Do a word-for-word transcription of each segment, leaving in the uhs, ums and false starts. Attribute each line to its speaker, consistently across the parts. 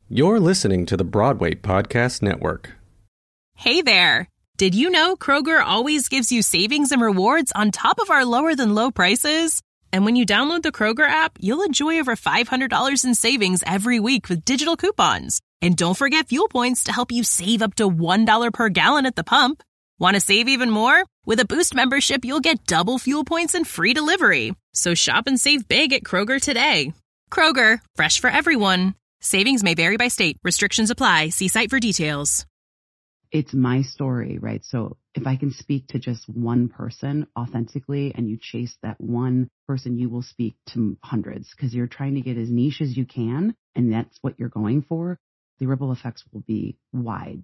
Speaker 1: You're listening to the Broadway Podcast Network.
Speaker 2: Hey there! Did you know Kroger always gives you savings and rewards on top of our lower-than-low prices? And when you download the Kroger app, you'll enjoy over five hundred dollars in savings every week with digital coupons. And don't forget fuel points to help you save up to one dollar per gallon at the pump. Want to save even more? With a Boost membership, you'll get double fuel points and free delivery. So shop and save big at Kroger today. Kroger, fresh for everyone. Savings may vary by state. Restrictions apply. See site for details.
Speaker 3: It's my story, right? So if I can speak to just one person authentically and you chase that one person, you will speak to hundreds because you're trying to get as niche as you can. And that's what you're going for. The ripple effects will be wide.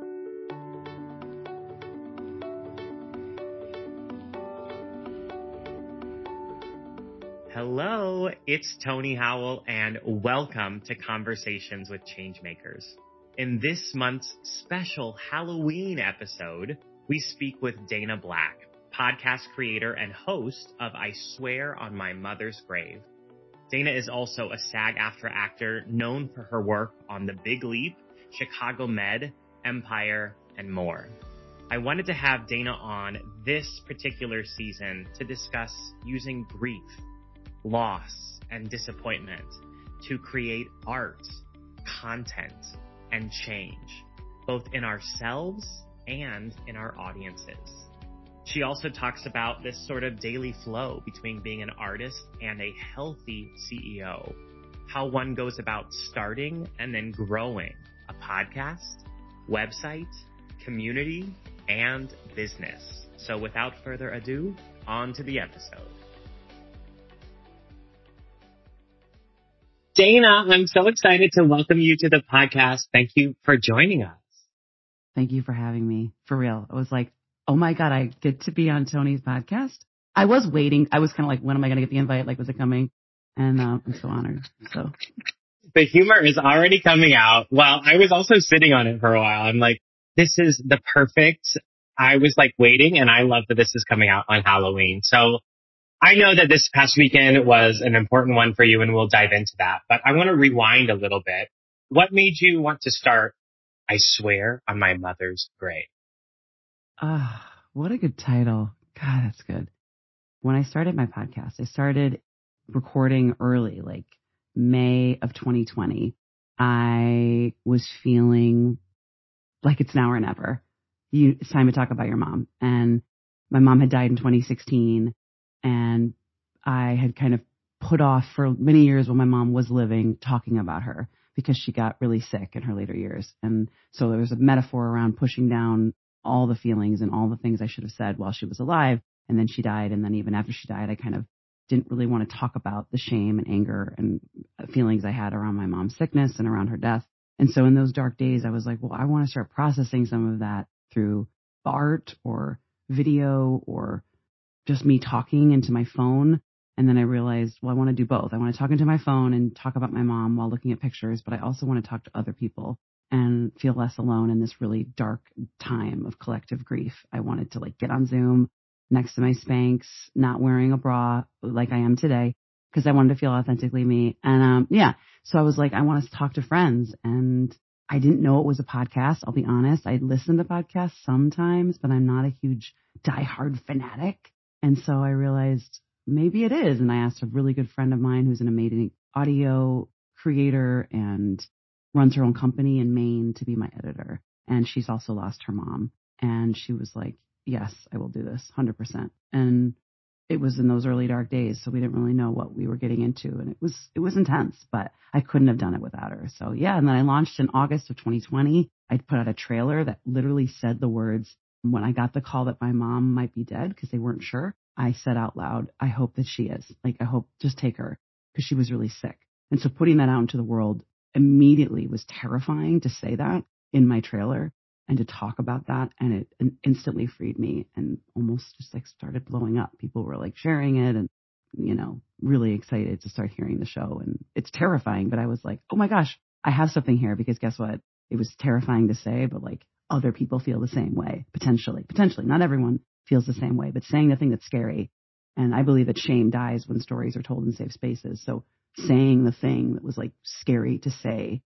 Speaker 4: Hello, it's Tony Howell, and welcome to Conversations with Changemakers. In this month's special Halloween episode, we speak with Dana Black, podcast creator and host of I Swear on My Mother's Grave. Dana is also a SAG-AFTRA actor known for her work on The Big Leap, Chicago Med, Empire, and more. I wanted to have Dana on this particular season to discuss using grief, loss, and disappointment to create art, content, and change, both in ourselves and in our audiences. She also talks about this sort of daily flow between being an artist and a healthy C E O, how one goes about starting and then growing a podcast, website, community, and business. So without further ado, on to the episode. Dana, I'm so excited to welcome you to the podcast. Thank you for joining us.
Speaker 3: Thank you for having me. For real. I was like, oh my God, I get to be on Tony's podcast. I was waiting. I was kind of like, when am I going to get the invite? Like, was it coming? And uh, I'm so honored. So
Speaker 4: the humor is already coming out. Well, I was also sitting on it for a while. I'm like, this is the perfect. I was like waiting, and I love that this is coming out on Halloween. So I know that this past weekend was an important one for you, and we'll dive into that. But I want to rewind a little bit. What made you want to start I Swear on My Mother's Grave?
Speaker 3: Ah, uh, what a good title. God, that's good. When I started my podcast, I started recording early, like May of twenty twenty. I was feeling like it's now or never. You, it's time to talk about your mom. And my mom had died in twenty sixteen. And I had kind of put off for many years when my mom was living talking about her because she got really sick in her later years. And so there was a metaphor around pushing down all the feelings and all the things I should have said while she was alive. And then she died. And then even after she died, I kind of didn't really want to talk about the shame and anger and feelings I had around my mom's sickness and around her death. And so in those dark days, I was like, well, I want to start processing some of that through art or video or just me talking into my phone. And then I realized, well, I want to do both. I want to talk into my phone and talk about my mom while looking at pictures, but I also want to talk to other people and feel less alone in this really dark time of collective grief. I wanted to like get on Zoom next to my Spanx, not wearing a bra like I am today, because I wanted to feel authentically me. And um, yeah, so I was like, I want to talk to friends. And I didn't know it was a podcast. I'll be honest. I listen to podcasts sometimes, but I'm not a huge diehard fanatic. And so I realized maybe it is. And I asked a really good friend of mine who's an amazing audio creator and runs her own company in Maine to be my editor. And she's also lost her mom. And she was like, yes, I will do this one hundred percent. And it was in those early dark days. So we didn't really know what we were getting into. And it was, it was intense, but I couldn't have done it without her. So yeah. And then I launched in August of twenty twenty. I put out a trailer that literally said the words, when I got the call that my mom might be dead because they weren't sure, I said out loud, I hope that she is. Like, I hope, just take her, because she was really sick. And so putting that out into the world immediately was terrifying to say that in my trailer and to talk about that. And it instantly freed me and almost just like started blowing up. People were like sharing it and, you know, really excited to start hearing the show. And it's terrifying, but I was like, oh my gosh, I have something here, because guess what? It was terrifying to say, but like, other people feel the same way, potentially. Potentially. Not everyone feels the same way, but saying the thing that's scary. And I believe that shame dies when stories are told in safe spaces. So saying the thing that was like scary to say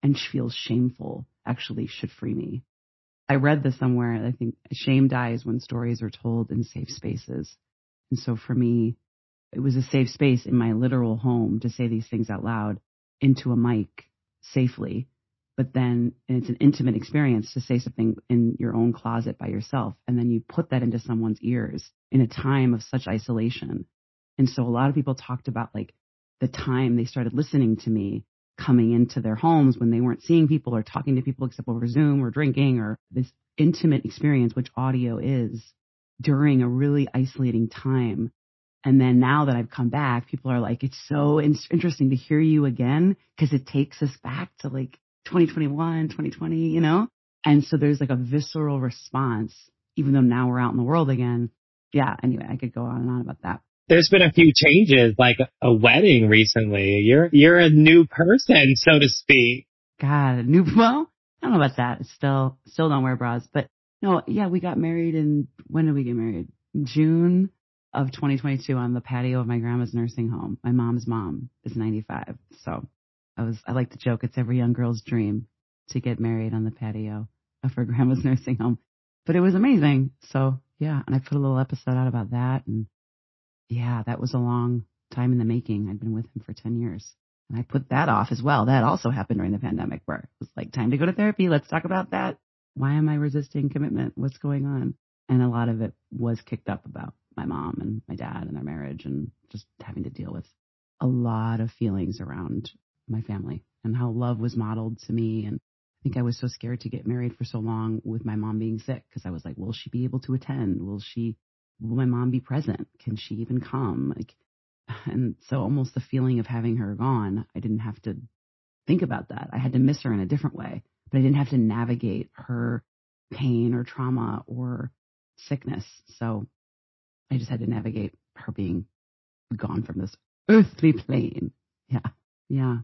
Speaker 3: and feels shameful actually should free me. I read this somewhere. I think shame dies when stories are told in safe spaces. And so for me, it was a safe space in my literal home to say these things out loud into a mic safely. But then and it's an intimate experience to say something in your own closet by yourself. And then you put that into someone's ears in a time of such isolation. And so a lot of people talked about like the time they started listening to me coming into their homes when they weren't seeing people or talking to people except over Zoom or drinking, or this intimate experience, which audio is, during a really isolating time. And then now that I've come back, people are like, it's so in- interesting to hear you again, because it takes us back to like twenty twenty-one, twenty twenty, you know? And so there's like a visceral response, even though now we're out in the world again. Yeah, anyway, I could go on and on about that.
Speaker 4: There's been a few changes, like a wedding recently. You're you're a new person, so to speak.
Speaker 3: God, a new, well, I don't know about that. Still, still don't wear bras. But no, yeah, we got married in, when did we get married? June of twenty twenty-two on the patio of my grandma's nursing home. My mom's mom is ninety-five. So I was, I like to joke, it's every young girl's dream to get married on the patio of her grandma's nursing home. But it was amazing. So yeah, and I put a little episode out about that. And yeah, that was a long time in the making. I'd been with him for ten years. And I put that off as well. That also happened during the pandemic, where it was like, time to go to therapy. Let's talk about that. Why am I resisting commitment? What's going on? And a lot of it was kicked up about my mom and my dad and their marriage, and just having to deal with a lot of feelings around my family and how love was modeled to me. And I think I was so scared to get married for so long with my mom being sick, because I was like, will she be able to attend? Will she, will my mom be present? Can she even come? Like, and so almost the feeling of having her gone, I didn't have to think about that. I had to miss her in a different way, but I didn't have to navigate her pain or trauma or sickness. So I just had to navigate her being gone from this earthly plane. Yeah. Yeah.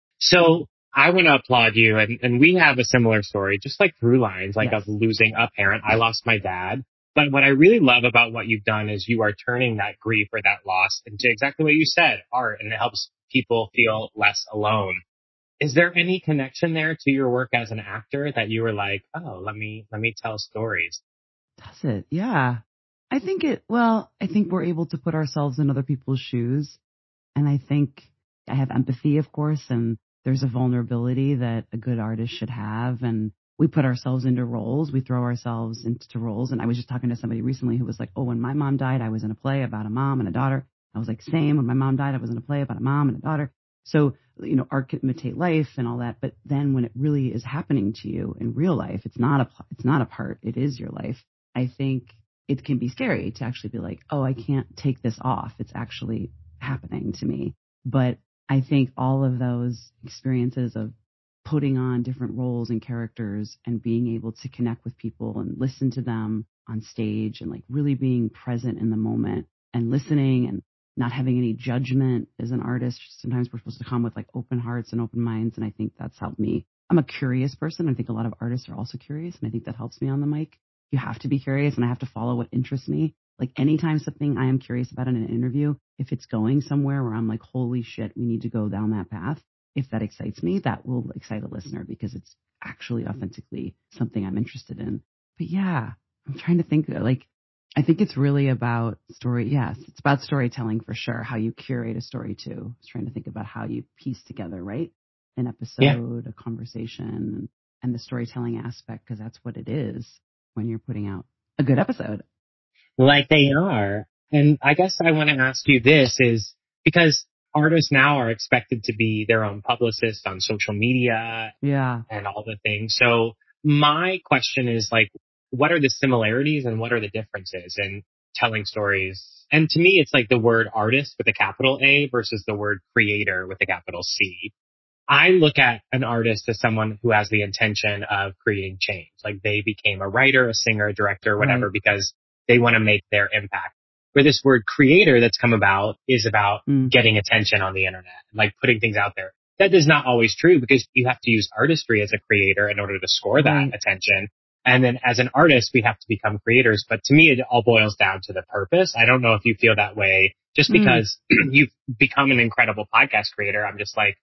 Speaker 4: So I want to applaud you. And, and we have a similar story, just like through lines, like
Speaker 3: Yes.
Speaker 4: of losing a parent. I lost my dad. But what I really love about what you've done is you are turning that grief or that loss into exactly what you said, art, and it helps people feel less alone. Is there any connection there to your work as an actor that you were like, oh, let me, let me tell stories?
Speaker 3: Does it? Yeah. I think it, well, I think we're able to put ourselves in other people's shoes. And I think I have empathy, of course, and there's a vulnerability that a good artist should have. And we put ourselves into roles. We throw ourselves into roles. And I was just talking to somebody recently who was like, oh, when my mom died, I was in a play about a mom and a daughter. I was like, same. When my mom died, I was in a play about a mom and a daughter. So, you know, art can imitate life and all that. But then when it really is happening to you in real life, it's not a, it's not a part. It is your life. I think it can be scary to actually be like, oh, I can't take this off. It's actually happening to me. But I think all of those experiences of putting on different roles and characters and being able to connect with people and listen to them on stage and like really being present in the moment and listening and not having any judgment as an artist. Sometimes we're supposed to come with like open hearts and open minds. And I think that's helped me. I'm a curious person. I think a lot of artists are also curious. And I think that helps me on the mic. You have to be curious, and I have to follow what interests me. Like anytime something I am curious about in an interview, if it's going somewhere where I'm like, holy shit, we need to go down that path. If that excites me, that will excite a listener because it's actually authentically something I'm interested in. But yeah, I'm trying to think like, I think it's really about story. Yes, it's about storytelling for sure. How you curate a story too. I was trying to think about how you piece together, right? An episode, yeah. A conversation, and the storytelling aspect, because that's what it is when you're putting out a good episode.
Speaker 4: Like they are. And I guess I want to ask you this is because artists now are expected to be their own publicists on social media.
Speaker 3: Yeah.
Speaker 4: And all the things. So my question is like, what are the similarities and what are the differences in telling stories? And to me, it's like the word artist with a capital A versus the word creator with a capital C. I look at an artist as someone who has the intention of creating change. Like they became a writer, a singer, a director, whatever, right. Because they want to make their impact. Where this word creator that's come about is about mm. getting attention on the internet, like putting things out there. That is not always true because you have to use artistry as a creator in order to score that right. attention. And then as an artist, we have to become creators. But to me, it all boils down to the purpose. I don't know if you feel that way just because mm. you've become an incredible podcast creator. I'm just like,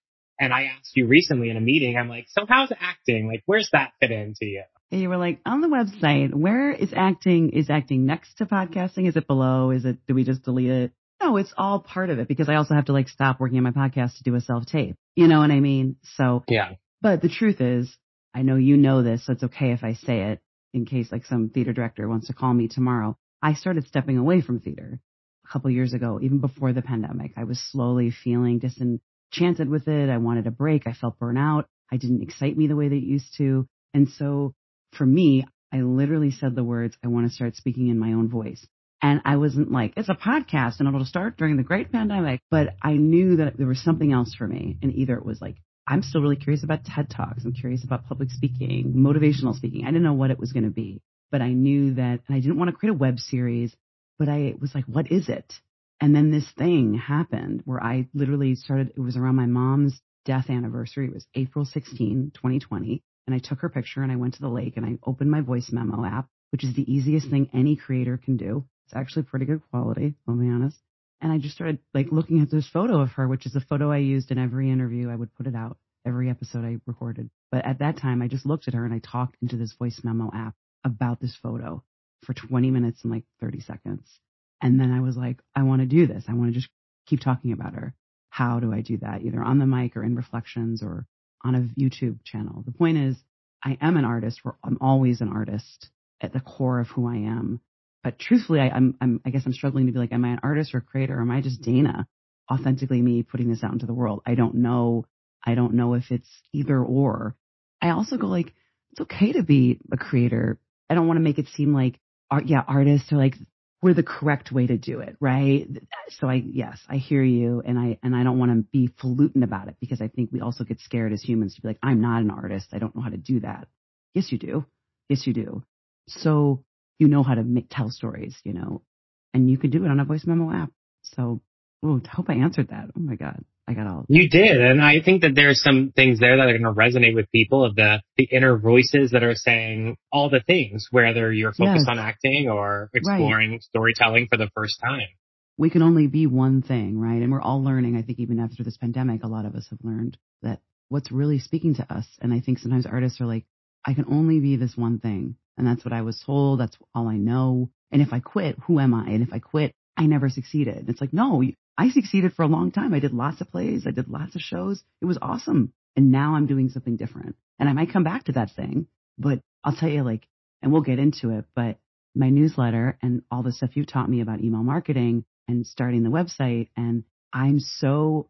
Speaker 4: And I asked you recently in a meeting, I'm like, so how's acting? Like, where's that fit into you?
Speaker 3: And you were like, on the website, where is acting? Is acting next to podcasting? Is it below? Is it, do we just delete it? No, it's all part of it because I also have to like stop working on my podcast to do a self-tape. You know what I mean? So,
Speaker 4: yeah.
Speaker 3: But the truth is, I know you know this, so it's okay if I say it in case like some theater director wants to call me tomorrow. I started stepping away from theater a couple years ago, even before the pandemic. I was slowly feeling disenchanted with it. I wanted a break. I felt burnout. I didn't excite me the way that it used to. And so for me, I literally said the words, I want to start speaking in my own voice. And I wasn't like, it's a podcast and it'll start during the great pandemic. But I knew that there was something else for me. And either it was like, I'm still really curious about TED Talks. I'm curious about public speaking, motivational speaking. I didn't know what it was going to be, but I knew that, and I didn't want to create a web series, but I was like, what is it? And then this thing happened where I literally started, it was around my mom's death anniversary. It was April sixteenth, twenty twenty. And I took her picture and I went to the lake and I opened my voice memo app, which is the easiest thing any creator can do. It's actually pretty good quality, I'll be honest. And I just started like looking at this photo of her, which is a photo I used in every interview. I would put it out every episode I recorded. But at that time, I just looked at her and I talked into this voice memo app about this photo for twenty minutes and like thirty seconds. And then I was like, I want to do this. I want to just keep talking about her. How do I do that? Either on the mic or in reflections or on a YouTube channel. The point is, I am an artist. I'm always an artist at the core of who I am. But truthfully, I, I'm, I'm, I guess I'm struggling to be like, am I an artist or a creator? Or am I just Dana, authentically me putting this out into the world? I don't know. I don't know if it's either or. I also go like, it's okay to be a creator. I don't want to make it seem like, art, yeah, artists are like, we're the correct way to do it, right? So I, yes, I hear you. And I, and I don't want to be falutin about it because I think we also get scared as humans to be like, I'm not an artist. I don't know how to do that. Yes, you do. Yes, you do. So you know how to make, tell stories, you know, and you can do it on a voice memo app. So, oh, I hope I answered that. Oh my God. I got all.
Speaker 4: You did. And I think that there's some things there that are going to resonate with people of the, the inner voices that are saying all the things, whether you're focused yes. on acting or exploring right. storytelling for the first time.
Speaker 3: We can only be one thing, right? And we're all learning. I think even after this pandemic, a lot of us have learned that what's really speaking to us. And I think sometimes artists are like, I can only be this one thing. And that's what I was told. That's all I know. And if I quit, who am I? And if I quit, I never succeeded. And it's like, no, I succeeded for a long time. I did lots of plays. I did lots of shows. It was awesome. And now I'm doing something different. And I might come back to that thing, but I'll tell you like, and we'll get into it, but my newsletter and all the stuff you taught me about email marketing and starting the website. And I'm so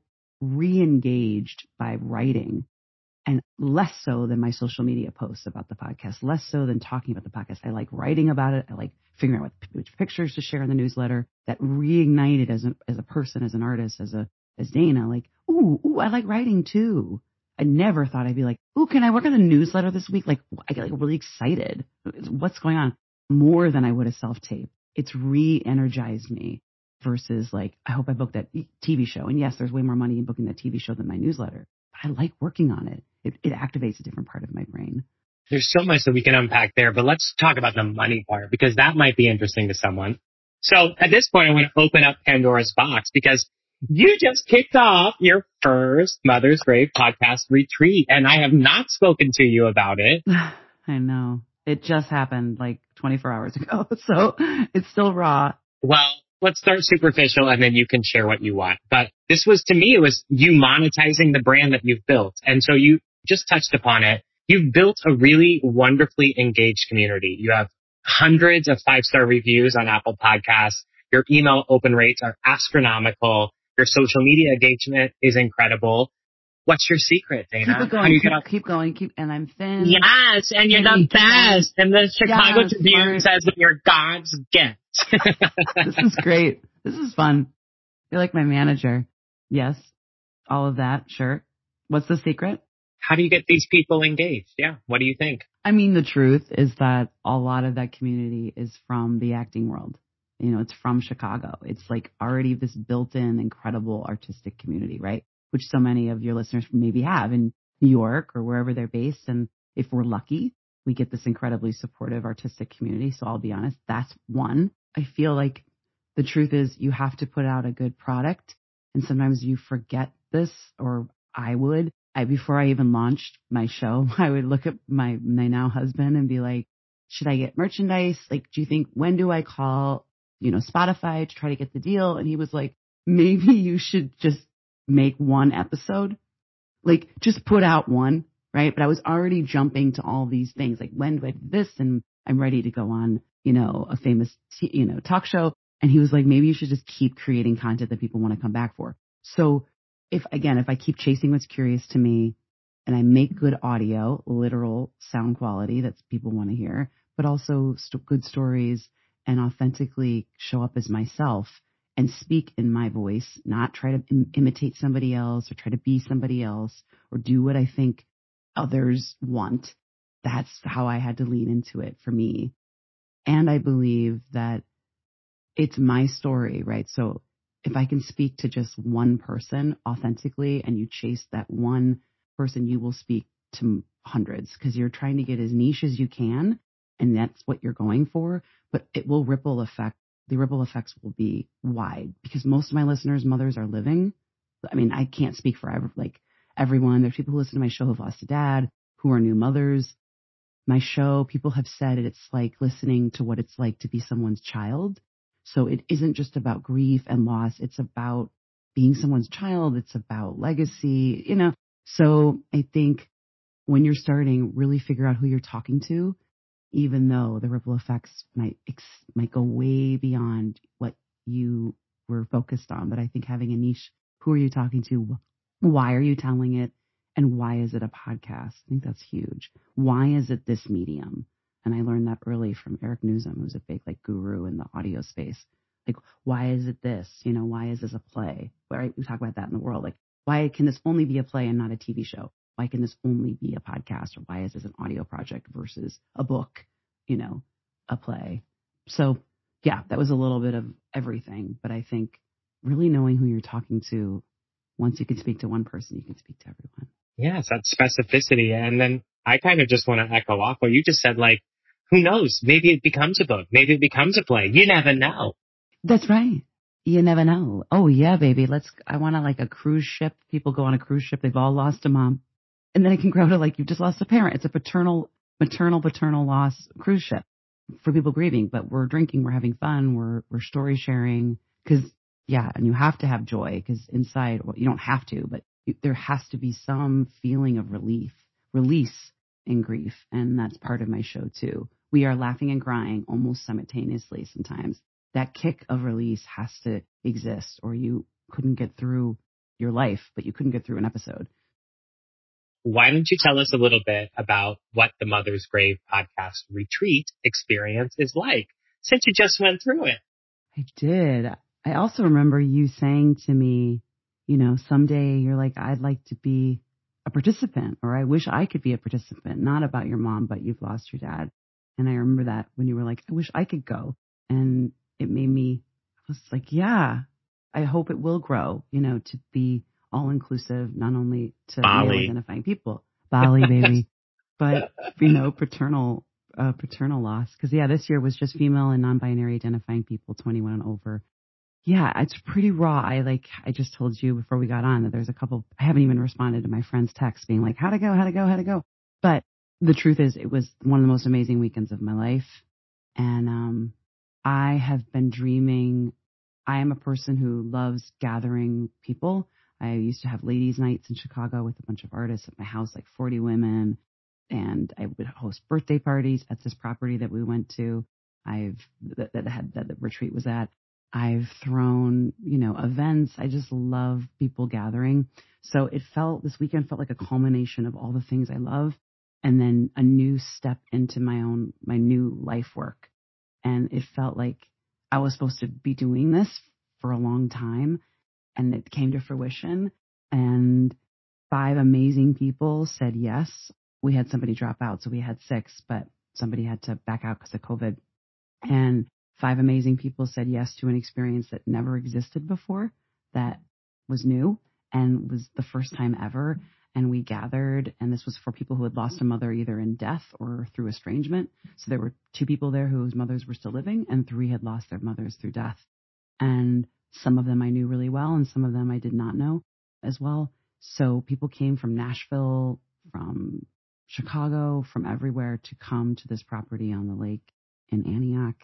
Speaker 3: re-engaged by writing. And less so than my social media posts about the podcast, less so than talking about the podcast. I like writing about it. I like figuring out what, which pictures to share in the newsletter. That reignited as a, as a person, as an artist, as a, as Dana, like, ooh, ooh, I like writing too. I never thought I'd be like, ooh, can I work on the newsletter this week? Like, I get like really excited. What's going on? More than I would a self-tape. It's re-energized me versus like, I hope I book that T V show. And yes, there's way more money in booking that T V show than my newsletter. But I like working on it. It, it activates a different part of my brain.
Speaker 4: There's so much that we can unpack there, but let's talk about the money part because that might be interesting to someone. So at this point, I want to open up Pandora's box because you just kicked off your first Mother's Grave podcast retreat, and I have not spoken to you about it.
Speaker 3: I know. It just happened like twenty-four hours ago, so it's still raw.
Speaker 4: Well, let's start superficial and then you can share what you want. But this was, to me, it was you monetizing the brand that you've built. And so you just touched upon it. You've built a really wonderfully engaged community. You have hundreds of five-star reviews on Apple Podcasts. Your email open rates are astronomical. Your social media engagement is incredible. What's your secret, Dana?
Speaker 3: Keep it going. Keep, gonna... keep going. Keep, and I'm thin.
Speaker 4: Yes, and you're the best. And the Chicago yes, Tribune smart. says that you're God's gift.
Speaker 3: This is great. This is fun. You're like my manager. Yes. All of that. Sure. What's the secret?
Speaker 4: How do you get these people engaged? Yeah. What do you think?
Speaker 3: I mean, the truth is that a lot of that community is from the acting world. You know, it's from Chicago. It's like already this built-in incredible artistic community, right? Which so many of your listeners maybe have in New York or wherever they're based. And if we're lucky, we get this incredibly supportive artistic community. So I'll be honest, that's one. I feel like the truth is you have to put out a good product. And sometimes you forget this, or I would, I, before I even launched my show, I would look at my, my now husband and be like, should I get merchandise? Like, do you think, when do I call, you know, Spotify to try to get the deal? And he was like, maybe you should just make one episode, like just put out one, right? But I was already jumping to all these things, like, when do I do this? And I'm ready to go on, you know, a famous, you know, talk show. And he was like, maybe you should just keep creating content that people want to come back for. So if, again, if I keep chasing what's curious to me and I make good audio, literal sound quality that people want to hear, but also st- good stories, and authentically show up as myself and speak in my voice, not try to im- imitate somebody else or try to be somebody else or do what I think others want. That's how I had to lean into it for me. And I believe that it's my story, right? So if I can speak to just one person authentically and you chase that one person, you will speak to hundreds because you're trying to get as niche as you can. And that's what you're going for, but it will ripple effect. The ripple effects will be wide because most of my listeners' mothers are living. I mean, I can't speak for every, like everyone. There's people who listen to my show who've lost a dad, who are new mothers. My show, people have said it's like listening to what it's like to be someone's child. So it isn't just about grief and loss. It's about being someone's child. It's about legacy, you know. So I think when you're starting, really figure out who you're talking to, even though the ripple effects might might go way beyond what you were focused on. But I think having a niche, who are you talking to? Why are you telling it? And why is it a podcast? I think that's huge. Why is it this medium? And I learned that early from Eric Newsom, who's a big like guru in the audio space. Like, why is it this? You know, why is this a play? Right? We talk about that in the world. Like, why can this only be a play and not a T V show? Why can this only be a podcast? Or why is this an audio project versus a book, you know, a play? So, yeah, that was a little bit of everything. But I think really knowing who you're talking to, once you can speak to one person, you can speak to everyone.
Speaker 4: Yes, that specificity. And then I kind of just want to echo off what you just said, like, who knows? Maybe it becomes a book. Maybe it becomes a play. You never know.
Speaker 3: That's right. You never know. Oh, yeah, baby. Let's, I want to like a cruise ship. People go on a cruise ship. They've all lost a mom. And then it can grow to like, you've just lost a parent. It's a paternal, maternal, paternal loss cruise ship for people grieving. But we're drinking, we're having fun, we're, we're story sharing. Cause yeah, and you have to have joy because inside, well, you don't have to, but you, there has to be some feeling of relief, release in grief. And that's part of my show too. We are laughing and crying almost simultaneously sometimes. That kick of release has to exist or you couldn't get through your life, but you couldn't get through an episode.
Speaker 4: Why don't you tell us a little bit about what the Mother's Grave podcast retreat experience is like, since you just went through it?
Speaker 3: I did. I also remember you saying to me, you know, someday you're like, I'd like to be a participant, or I wish I could be a participant, not about your mom, but you've lost your dad. And I remember that when you were like, I wish I could go. And it made me, I was like, yeah, I hope it will grow, you know, to be all inclusive, not only to male identifying people, Bali, baby, but, you know, paternal, uh, paternal loss. Cause yeah, this year was just female and non-binary identifying people, twenty-one and over. Yeah, it's pretty raw. I like, I just told you before we got on that there's a couple, I haven't even responded to my friend's text being like, how'd it go? How'd it go? How'd it go? But the truth is it was one of the most amazing weekends of my life. And, um, I have been dreaming. I am a person who loves gathering people. I used to have ladies' nights in Chicago with a bunch of artists at my house, like forty women. And I would host birthday parties at this property that we went to. I've, that, that had, that the retreat was at. I've thrown, you know, events. I just love people gathering. So it felt, this weekend felt like a culmination of all the things I love. And then a new step into my own, my new life work. And it felt like I was supposed to be doing this for a long time. And it came to fruition. And five amazing people said yes. We had somebody drop out, so we had six, but somebody had to back out because of COVID. And five amazing people said yes to an experience that never existed before, that was new and was the first time ever. And we gathered, and this was for people who had lost a mother either in death or through estrangement. So there were two people there whose mothers were still living, and three had lost their mothers through death. And some of them I knew really well, and some of them I did not know as well. So people came from Nashville, from Chicago, from everywhere to come to this property on the lake in Antioch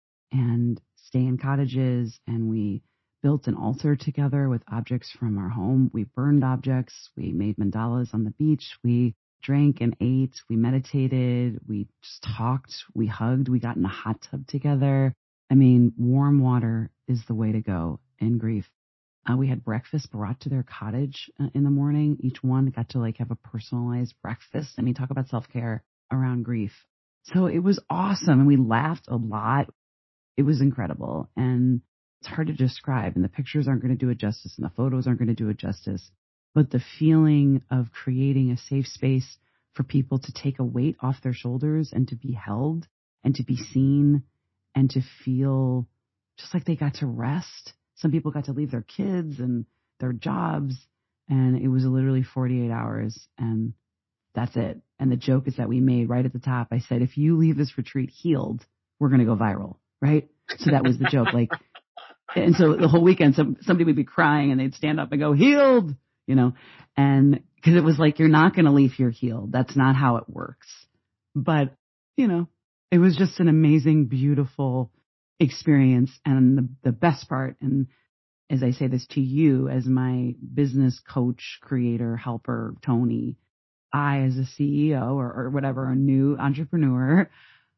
Speaker 3: and stay in cottages. And we built an altar together with objects from our home. We burned objects. We made mandalas on the beach. We drank and ate. We meditated. We just talked. We hugged. We got in a hot tub together. I mean, warm water is the way to go in grief. Uh, we had breakfast brought to their cottage uh, in the morning. Each one got to like have a personalized breakfast. I mean, talk about self-care around grief. So it was awesome. And we laughed a lot. It was incredible. And it's hard to describe. And the pictures aren't going to do it justice. And the photos aren't going to do it justice. But the feeling of creating a safe space for people to take a weight off their shoulders and to be held and to be seen and to feel just like they got to rest. Some people got to leave their kids and their jobs, and it was literally forty-eight hours, and that's it. And the joke is that we made right at the top, I said, if you leave this retreat healed, we're going to go viral, right? So that was the joke. Like, and so the whole weekend, some, somebody would be crying, and they'd stand up and go, healed, you know, and because it was like, you're not going to leave here healed. That's not how it works. But, you know, it was just an amazing, beautiful experience. And the, the best part, and as I say this to you as my business coach, creator, helper, Tony, I as a C E O or, or whatever, a new entrepreneur,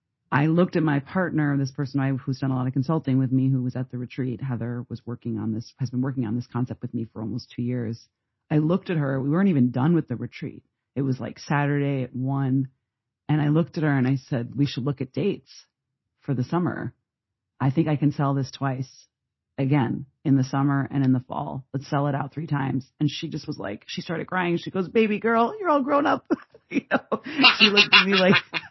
Speaker 3: I looked at my partner, this person I, who's done a lot of consulting with me, who was at the retreat. Heather was working on this, has been working on this concept with me for almost two years. I looked at her. We weren't even done with the retreat. It was like Saturday at one. And I looked at her and I said, we should look at dates for the summer. I think I can sell this twice again in the summer and in the fall. Let's sell it out three times. And she just was like, she started crying. She goes, baby girl, you're all grown up. You know, she looked at me like,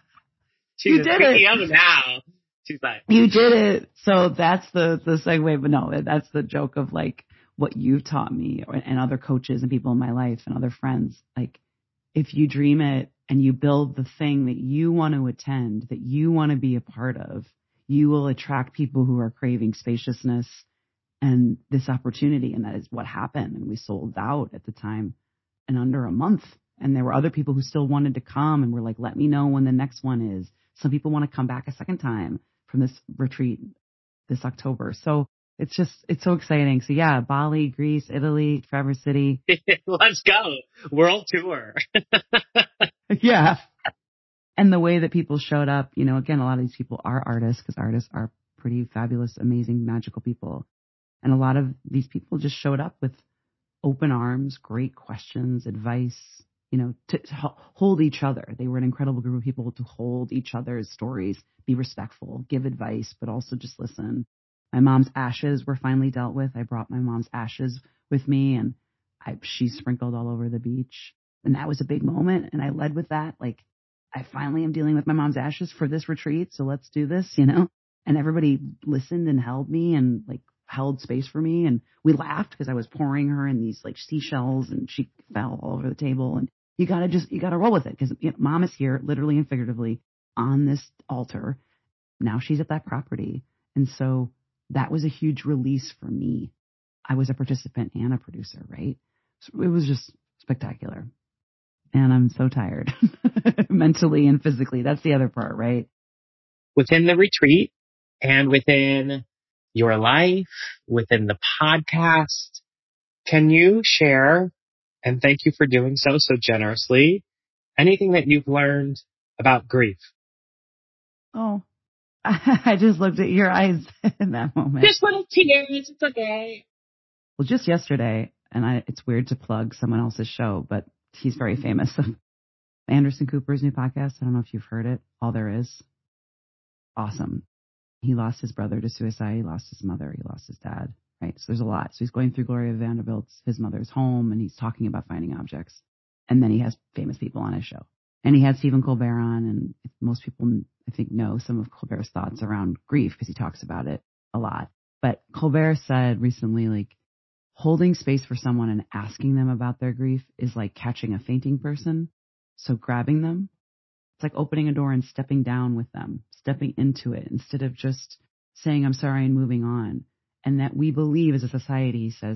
Speaker 3: you did it.
Speaker 4: Now. She's like,
Speaker 3: you did it. So that's the, the segue. But no, that's the joke of like what you've taught me and other coaches and people in my life and other friends. Like if you dream it and you build the thing that you want to attend, that you want to be a part of, you will attract people who are craving spaciousness and this opportunity. And that is what happened. And we sold out at the time in under a month. And there were other people who still wanted to come and were like, let me know when the next one is. Some people want to come back a second time from this retreat this October. So it's just, it's so exciting. So yeah, Bali, Greece, Italy, Traverse City.
Speaker 4: Let's go. World tour.
Speaker 3: Yeah. And the way that people showed up, you know, again, a lot of these people are artists because artists are pretty fabulous, amazing, magical people. And a lot of these people just showed up with open arms, great questions, advice, you know, to, to hold each other. They were an incredible group of people to hold each other's stories, be respectful, give advice, but also just listen. My mom's ashes were finally dealt with. I brought my mom's ashes with me and I, she sprinkled all over the beach. And that was a big moment. And I led with that. Like, I finally am dealing with my mom's ashes for this retreat. So let's do this, you know, and everybody listened and held me and like held space for me. And we laughed because I was pouring her in these like seashells and she fell all over the table. And you got to just, you got to roll with it because you know, mom is here literally and figuratively on this altar. Now she's at that property. And so that was a huge release for me. I was a participant and a producer, right? So it was just spectacular. And I'm so tired mentally and physically. That's the other part, right?
Speaker 4: Within the retreat and within your life, within the podcast, can you share, and thank you for doing so so generously, anything that you've learned about grief?
Speaker 3: Oh, I just looked at your eyes in that moment.
Speaker 4: Just little tears. It's okay.
Speaker 3: Well, just yesterday, and I, it's weird to plug someone else's show, but he's very famous. Anderson Cooper's new podcast. I don't know if you've heard it. All There Is. Awesome. He lost his brother to suicide. He lost his mother. He lost his dad. Right. So there's a lot. So he's going through Gloria Vanderbilt's, his mother's home, and he's talking about finding objects. And then he has famous people on his show. And he had Stephen Colbert on, and most people, I think, know some of Colbert's thoughts around grief because he talks about it a lot. But Colbert said recently, like, holding space for someone and asking them about their grief is like catching a fainting person. So grabbing them, it's like opening a door and stepping down with them, stepping into it instead of just saying, I'm sorry and moving on. And that we believe as a society, he says, that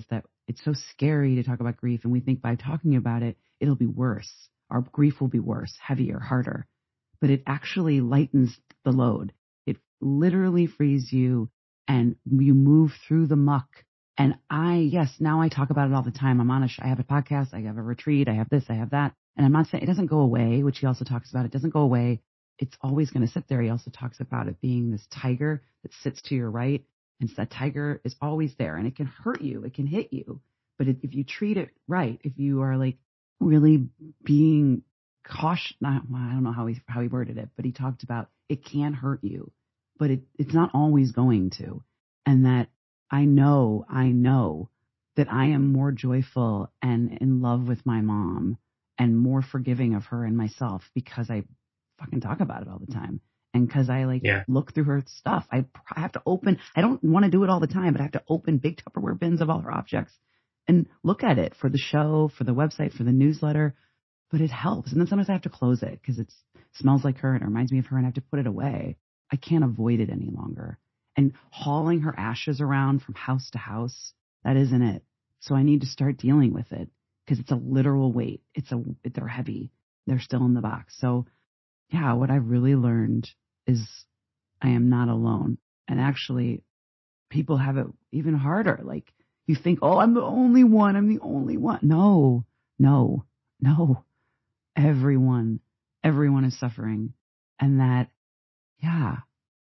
Speaker 3: it's so scary to talk about grief. And we think by talking about it, it'll be worse. Our grief will be worse, heavier, harder. But it actually lightens the load. It literally frees you and you move through the muck. And I, yes, now I talk about it all the time. I'm on a, sh- I have a podcast, I have a retreat, I have this, I have that. And I'm not saying it doesn't go away, which he also talks about. It doesn't go away. It's always going to sit there. He also talks about it being this tiger that sits to your right. And so that tiger is always there and it can hurt you. It can hit you. But if, if you treat it right, if you are like really being cautious, not, well, I don't know how he, how he worded it, but he talked about it can hurt you, but it, it's not always going to. And that I know, I know that I am more joyful and in love with my mom and more forgiving of her and myself because I fucking talk about it all the time. And because I like yeah. look through her stuff. I, I have to open, I don't want to do it all the time, but I have to open big Tupperware bins of all her objects and look at it for the show, for the website, for the newsletter. But it helps. And then sometimes I have to close it because it smells like her and it reminds me of her and I have to put it away. I can't avoid it any longer. And hauling her ashes around from house to house, that isn't it. So I need to start dealing with it because it's a literal weight. It's a, they're heavy. They're still in the box. So yeah, what I've really learned is I am not alone. And actually, people have it even harder. Like you think, oh, I'm the only one. I'm the only one. No, no, no. Everyone, everyone is suffering. And that, yeah,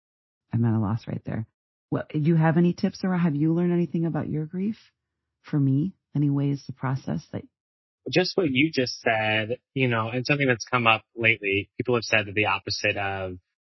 Speaker 3: I'm at a loss right there. Well, do you have any tips or have you learned anything about your grief? For me, any ways to process that?
Speaker 4: Just what you just said, you know, and something that's come up lately, people have said that the opposite of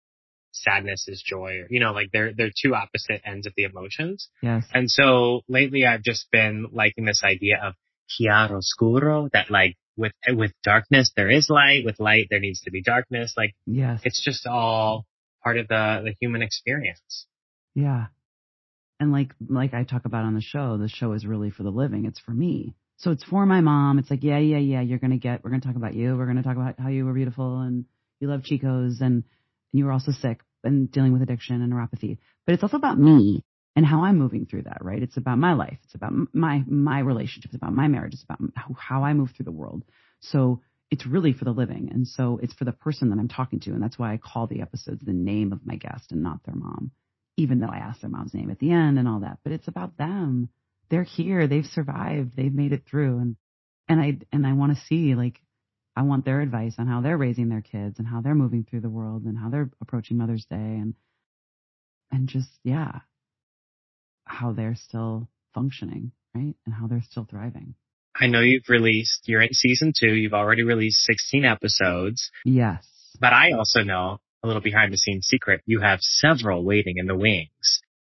Speaker 4: sadness is joy, or, you know, like they're, they're two opposite ends of the emotions.
Speaker 3: Yes.
Speaker 4: And so lately I've just been liking this idea of chiaroscuro, that like with, with darkness, there is light. With light, there needs to be darkness. Like,
Speaker 3: yes,
Speaker 4: it's just all part of the, the human experience.
Speaker 3: Yeah. And like, like I talk about on the show, the show is really for the living. It's for me. So it's for my mom. It's like, yeah, yeah, yeah, you're going to get, we're going to talk about you. We're going to talk about how you were beautiful and you love Chico's and, and you were also sick and dealing with addiction and neuropathy. But it's also about me and how I'm moving through that, right? It's about my life. It's about my, my relationship. It's about my marriage. It's about how, how I move through the world. So it's really for the living. And so it's for the person that I'm talking to. And that's why I call the episodes the name of my guest and not their mom, even though I asked their mom's name at the end and all that. But it's about them. They're here. They've survived. They've made it through. And, and I, and I want to see, like, I want their advice on how they're raising their kids and how they're moving through the world and how they're approaching Mother's Day and, and just, yeah, how they're still functioning, right? And how they're still thriving.
Speaker 4: I know you've released, you're in season two. You've already released sixteen episodes.
Speaker 3: Yes.
Speaker 4: But I also know a little behind the scenes secret. You have several waiting in the wings.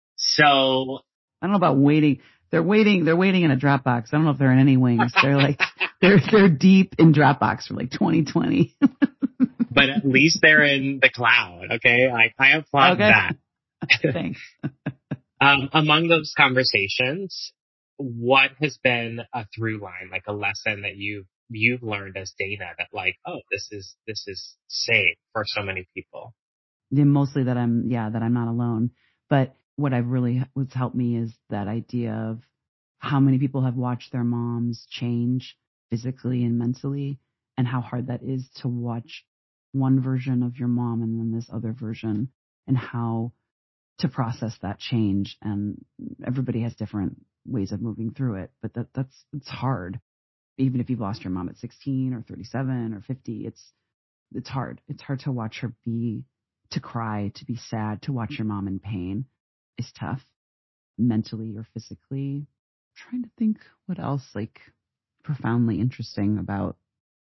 Speaker 4: So
Speaker 3: I don't know about waiting. They're waiting. They're waiting in a Dropbox. I don't know if they're in any wings. They're like, they're, they're deep in Dropbox for like twenty twenty.
Speaker 4: But at least they're in the cloud. Okay. Like I applaud
Speaker 3: okay.
Speaker 4: that.
Speaker 3: Thanks.
Speaker 4: um, among those conversations, what has been a through line, like a lesson that you've, you've learned as Dana that like, oh, this is, this is safe for so many people?
Speaker 3: Yeah, mostly that I'm, yeah, that I'm not alone. But what I've really, what's helped me is that idea of how many people have watched their moms change physically and mentally and how hard that is to watch one version of your mom and then this other version and how to process that change. And everybody has different ways of moving through it, but that that's, it's hard. Even if you've lost your mom at sixteen or thirty-seven or fifty, it's, it's hard. It's hard to watch her be, to cry, to be sad, to watch your mom in pain is tough mentally or physically. I'm trying to think what else like profoundly interesting about.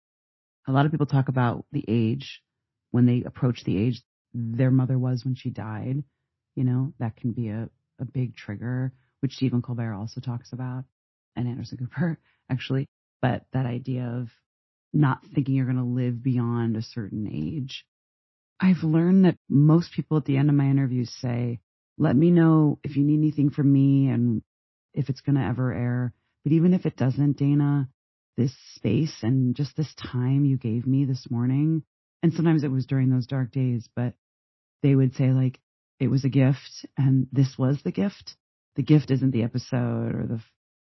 Speaker 3: A lot of people talk about the age when they approach the age their mother was when she died. You know, that can be a, a big trigger, which Stephen Colbert also talks about, and Anderson Cooper, actually. But that idea of not thinking you're going to live beyond a certain age. I've learned that most people at the end of my interviews say, let me know if you need anything from me and if it's going to ever air. But even if it doesn't, Dana, this space and just this time you gave me this morning, and sometimes it was during those dark days, but they would say like, it was a gift and this was the gift. The gift isn't the episode or the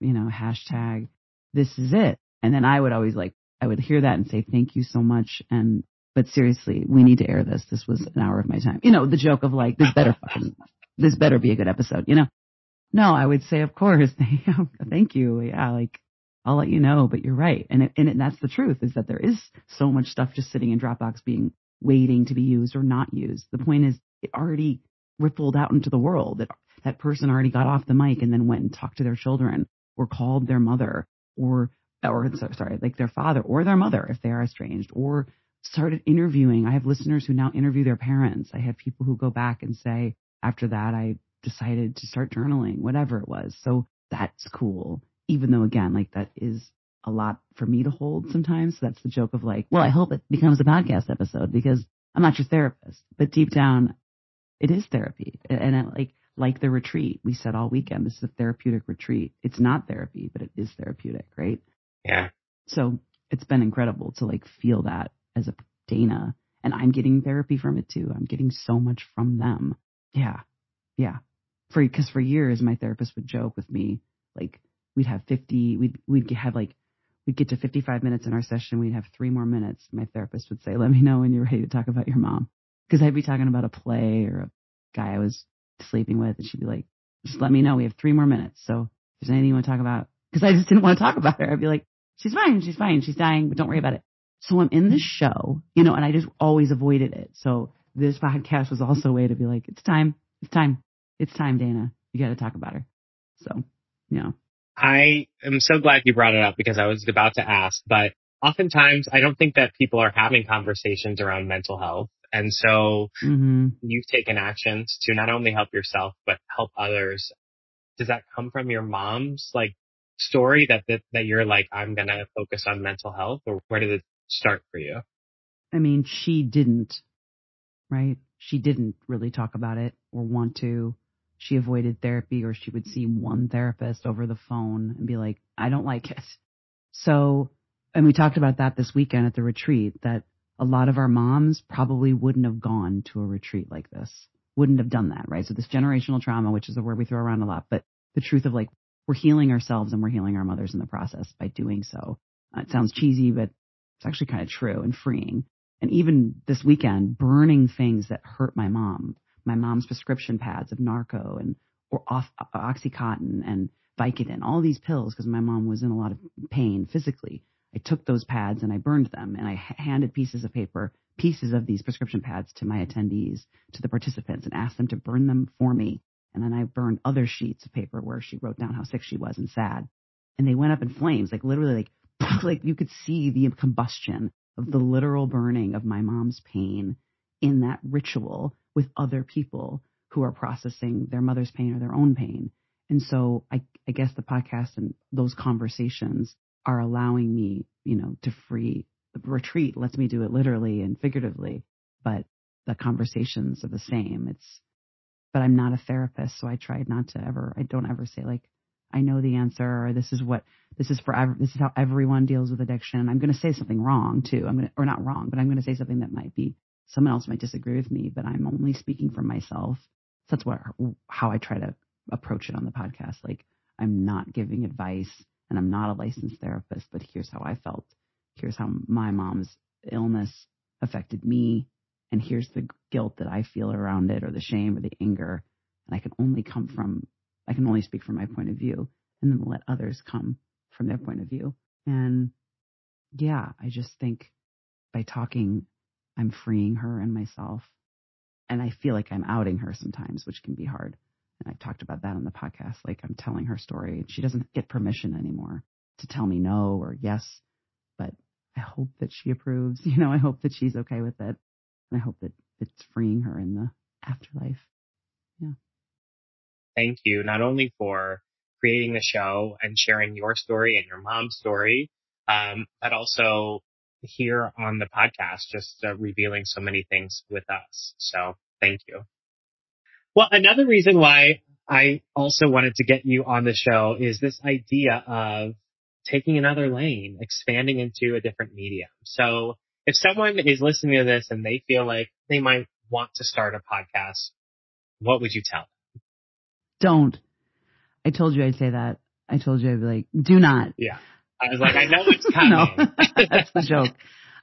Speaker 3: you know, hashtag, this is it. And then I would always like, I would hear that and say, thank you so much. And, but seriously, we need to air this. This was an hour of my time. You know, the joke of like, this better fucking, this better be a good episode, you know? No, I would say, of course, thank you. Yeah, like, I'll let you know, but you're right. And it, and it, that's the truth, is that there is so much stuff just sitting in Dropbox being waiting to be used or not used. The point is, it already rippled out into the world. That that person already got off the mic and then went and talked to their children or called their mother or, or sorry, like their father or their mother if they are estranged, or started interviewing. I have listeners who now interview their parents. I have people who go back and say, after that, I decided to start journaling, whatever it was. So that's cool. Even though, again, like that is a lot for me to hold sometimes. So that's the joke of like, well, I hope it becomes a podcast episode because I'm not your therapist. But deep down, it is therapy. And it, like, like the retreat we said all weekend, this is a therapeutic retreat. It's not therapy, but it is therapeutic, right?
Speaker 4: Yeah.
Speaker 3: So it's been incredible to like feel that as a Dana. And I'm getting therapy from it too. I'm getting so much from them. Yeah. Yeah. For, because for years, my therapist would joke with me, like, we'd have fifty, we'd, we'd have like, we'd get to fifty-five minutes in our session. We'd have three more minutes. My therapist would say, let me know when you're ready to talk about your mom. Because I'd be talking about a play or a guy I was sleeping with. And she'd be like, just let me know. We have three more minutes. So if there's anything you want to talk about, because I just didn't want to talk about her. I'd be like, she's fine. She's fine. She's dying, but don't worry about it. So I'm in this show, you know, and I just always avoided it. So this podcast was also a way to be like, it's time. It's time. It's time, Dana. You got to talk about her. So, you know.
Speaker 4: I am so glad you brought it up because I was about to ask, but oftentimes I don't think that people are having conversations around mental health. And so mm-hmm. you've taken actions to not only help yourself, but help others. Does that come from your mom's like story that, that, that you're like, I'm going to focus on mental health, or where did it start for you?
Speaker 3: I mean, she didn't, right? She didn't really talk about it or want to. She avoided therapy, or she would see one therapist over the phone and be like, I don't like it. So, and we talked about that this weekend at the retreat, that a lot of our moms probably wouldn't have gone to a retreat like this, wouldn't have done that, right? So this generational trauma, which is a word we throw around a lot, but the truth of like, we're healing ourselves and we're healing our mothers in the process by doing so. Uh, it sounds cheesy, but it's actually kind of true and freeing. And even this weekend, burning things that hurt my mom. My mom's prescription pads of Narco and or off, Oxycontin and Vicodin, all these pills, because my mom was in a lot of pain physically. I took those pads and I burned them, and I handed pieces of paper, pieces of these prescription pads to my attendees, to the participants, and asked them to burn them for me. And then I burned other sheets of paper where she wrote down how sick she was and sad. And they went up in flames, like literally like, like you could see the combustion of the literal burning of my mom's pain in that ritual with other people who are processing their mother's pain or their own pain. And so I, I guess the podcast and those conversations are allowing me, you know, to free. The retreat lets me do it literally and figuratively, but the conversations are the same. It's, but I'm not a therapist, so I tried not to ever, I don't ever say like, I know the answer, or this is what, this is forever, this is how everyone deals with addiction. I'm going to say something wrong too. I'm going to, or not wrong, but I'm going to say something that might be, someone else might disagree with me, but I'm only speaking for myself. So that's what, how I try to approach it on the podcast. Like, I'm not giving advice and I'm not a licensed therapist, but here's how I felt. Here's how my mom's illness affected me. And here's the guilt that I feel around it, or the shame or the anger. And I can only come from, I can only speak from my point of view, and then let others come from their point of view. And yeah, I just think by talking, I'm freeing her and myself. And I feel like I'm outing her sometimes, which can be hard. And I've talked about that on the podcast. Like, I'm telling her story, and she doesn't get permission anymore to tell me no or yes. But I hope that she approves. You know, I hope that she's okay with it. And I hope that it's freeing her in the afterlife. Yeah.
Speaker 4: Thank you, not only for creating the show and sharing your story and your mom's story, um, but also here on the podcast, just uh, revealing so many things with us. So thank you. Well, another reason why I also wanted to get you on the show is this idea of taking another lane, expanding into a different medium. So if someone is listening to this and they feel like they might want to start a podcast, what would you tell them?
Speaker 3: Don't. I told you I'd say that. I told you I'd be like, do not.
Speaker 4: Yeah. I was like, I know it's coming.
Speaker 3: No, that's the joke.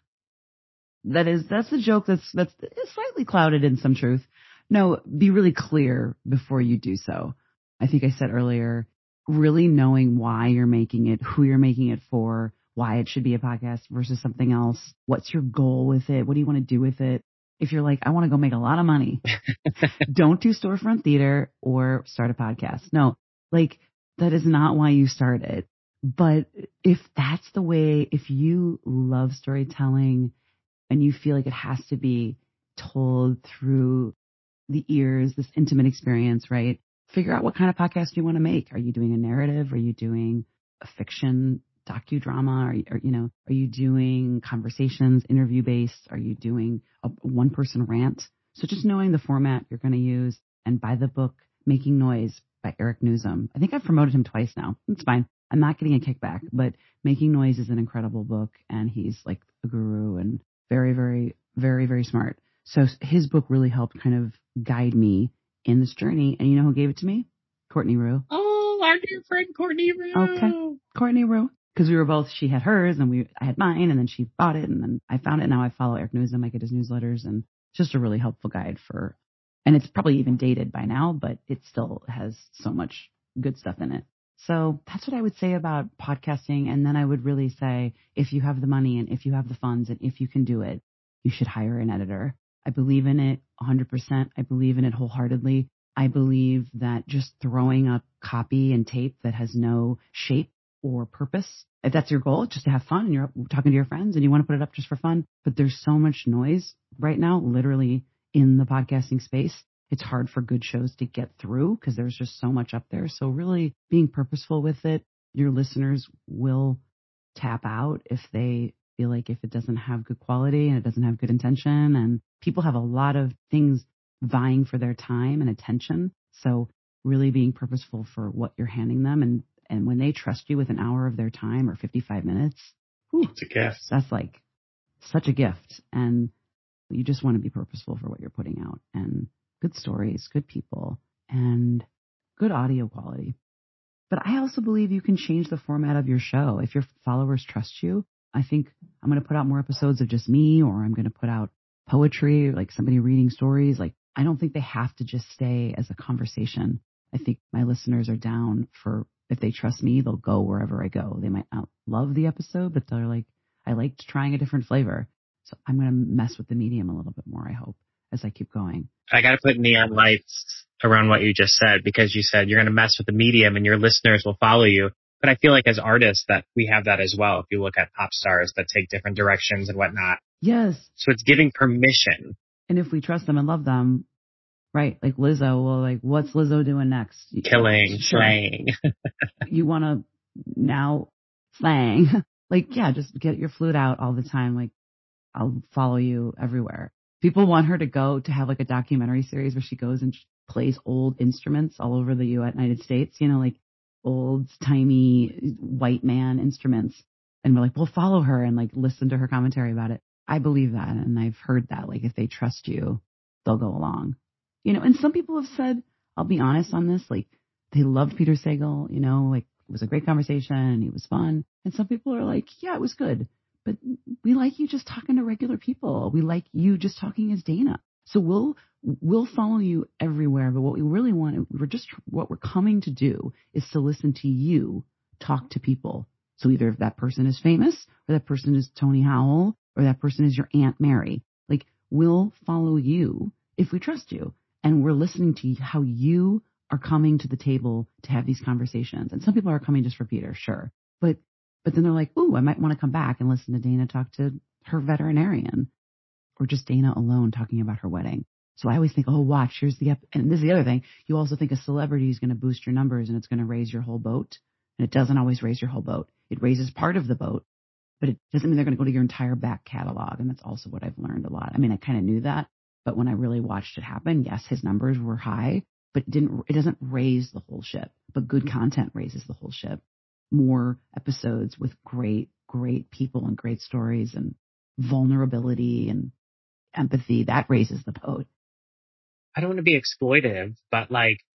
Speaker 3: That is, that's the joke that's, that's slightly clouded in some truth. No, be really clear before you do so. I think I said earlier, really knowing why you're making it, who you're making it for, why it should be a podcast versus something else. What's your goal with it? What do you want to do with it? If you're like, I want to go make a lot of money, don't do storefront theater or start a podcast. No, like that is not why you started. But if that's the way, if you love storytelling and you feel like it has to be told through the ears, this intimate experience, right? Figure out what kind of podcast you want to make. Are you doing a narrative? Are you doing a fiction docudrama? Are you, or, you know, are you doing conversations, interview based? Are you doing a one person rant? So just knowing the format you're going to use, and buy the book Making Noise by Eric Newsom. I think I've promoted him twice now. It's fine. I'm not getting a kickback, but Making Noise is an incredible book, and he's like a guru and very, very, very, very smart. So his book really helped kind of guide me in this journey. And you know who gave it to me? Courtney Rue.
Speaker 4: Oh, our dear friend Courtney Rue.
Speaker 3: Okay. Courtney Rue. Because we were both, she had hers and we, I had mine, and then she bought it, and then I found it. Now I follow Eric Newsom. I get his newsletters, and it's just a really helpful guide for, and it's probably even dated by now, but it still has so much good stuff in it. So that's what I would say about podcasting. And then I would really say, if you have the money and if you have the funds and if you can do it, you should hire an editor. I believe in it one hundred percent. I believe in it wholeheartedly. I believe that just throwing up copy and tape that has no shape or purpose, if that's your goal, just to have fun and you're talking to your friends and you want to put it up just for fun. But there's so much noise right now, literally in the podcasting space. It's hard for good shows to get through because there's just so much up there. So really being purposeful with it, your listeners will tap out if they feel like if it doesn't have good quality and it doesn't have good intention, and people have a lot of things vying for their time and attention. So really being purposeful for what you're handing them. And, and when they trust you with an hour of their time or fifty-five minutes, whew,
Speaker 4: it's a gift.
Speaker 3: That's like such a gift. And you just want to be purposeful for what you're putting out, and good stories, good people, and good audio quality. But I also believe you can change the format of your show. If your followers trust you, I think I'm going to put out more episodes of just me, or I'm going to put out poetry, like somebody reading stories. Like, I don't think they have to just stay as a conversation. I think my listeners are down for, if they trust me, they'll go wherever I go. They might not love the episode, but they're like, I liked trying a different flavor. So I'm going to mess with the medium a little bit more, I hope, as I keep going.
Speaker 4: I got to put neon lights around what you just said, because you said you're going to mess with the medium and your listeners will follow you. But I feel like as artists that we have that as well. If you look at pop stars that take different directions and whatnot.
Speaker 3: Yes.
Speaker 4: So it's giving permission.
Speaker 3: And if we trust them and love them, right? Like Lizzo, well, like what's Lizzo doing next?
Speaker 4: Killing,
Speaker 3: sure.
Speaker 4: slaying.
Speaker 3: You want to now slang. Like, yeah, just get your flute out all the time. Like, I'll follow you everywhere. People want her to go to have like a documentary series where she goes and plays old instruments all over the United States, you know, like old timey white man instruments. And we're like, we'll follow her and like listen to her commentary about it. I believe that. And I've heard that, like, if they trust you, they'll go along, you know. And some people have said, I'll be honest on this, like they loved Peter Sagal, you know, like it was a great conversation and it was fun. And some people are like, yeah, it was good, but we like you just talking to regular people. We like you just talking as Dana. So we'll, we'll follow you everywhere. But what we really want, we're just, what we're coming to do is to listen to you talk to people. So either if that person is famous or that person is Tony Howell or that person is your Aunt Mary, like we'll follow you if we trust you. And we're listening to how you are coming to the table to have these conversations. And some people are coming just for Peter, sure. But But then they're like, ooh, I might want to come back and listen to Dana talk to her veterinarian, or just Dana alone talking about her wedding. So I always think, oh, watch, here's the, ep-. and this is the other thing. You also think a celebrity is going to boost your numbers and it's going to raise your whole boat. And it doesn't always raise your whole boat. It raises part of the boat, but it doesn't mean they're going to go to your entire back catalog. And that's also what I've learned a lot. I mean, I kind of knew that, but when I really watched it happen, yes, his numbers were high, but it didn't, it doesn't raise the whole ship, but good content raises the whole ship. More episodes with great, great people and great stories and vulnerability and empathy, that raises the boat.
Speaker 4: I don't want to be exploitive, but like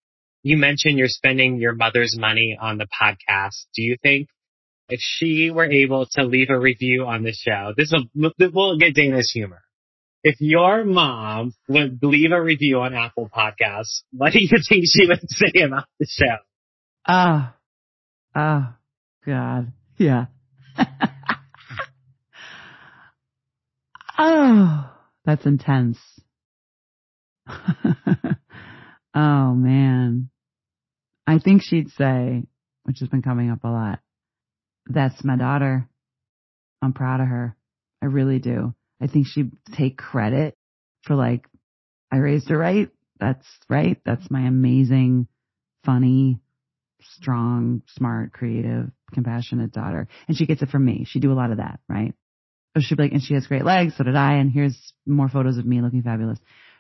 Speaker 4: You mentioned you're spending your mother's money on the podcast. Do you think if she were able to leave a review on the show, this will, we'll get Dana's humor. If your mom would leave a review on Apple Podcasts, what do you think she would say about the show?
Speaker 3: Oh, oh, God. Yeah. Oh, that's intense. Oh, man. I think she'd say, which has been coming up a lot, that's my daughter. I'm proud of her. I really do. I think she'd take credit for, like, I raised her right. That's right. That's my amazing, funny, strong, smart, creative, compassionate daughter. And she gets it from me. She'd do a lot of that, right? Or she'd be like, and she has great legs. So did I. And here's more photos of me looking fabulous.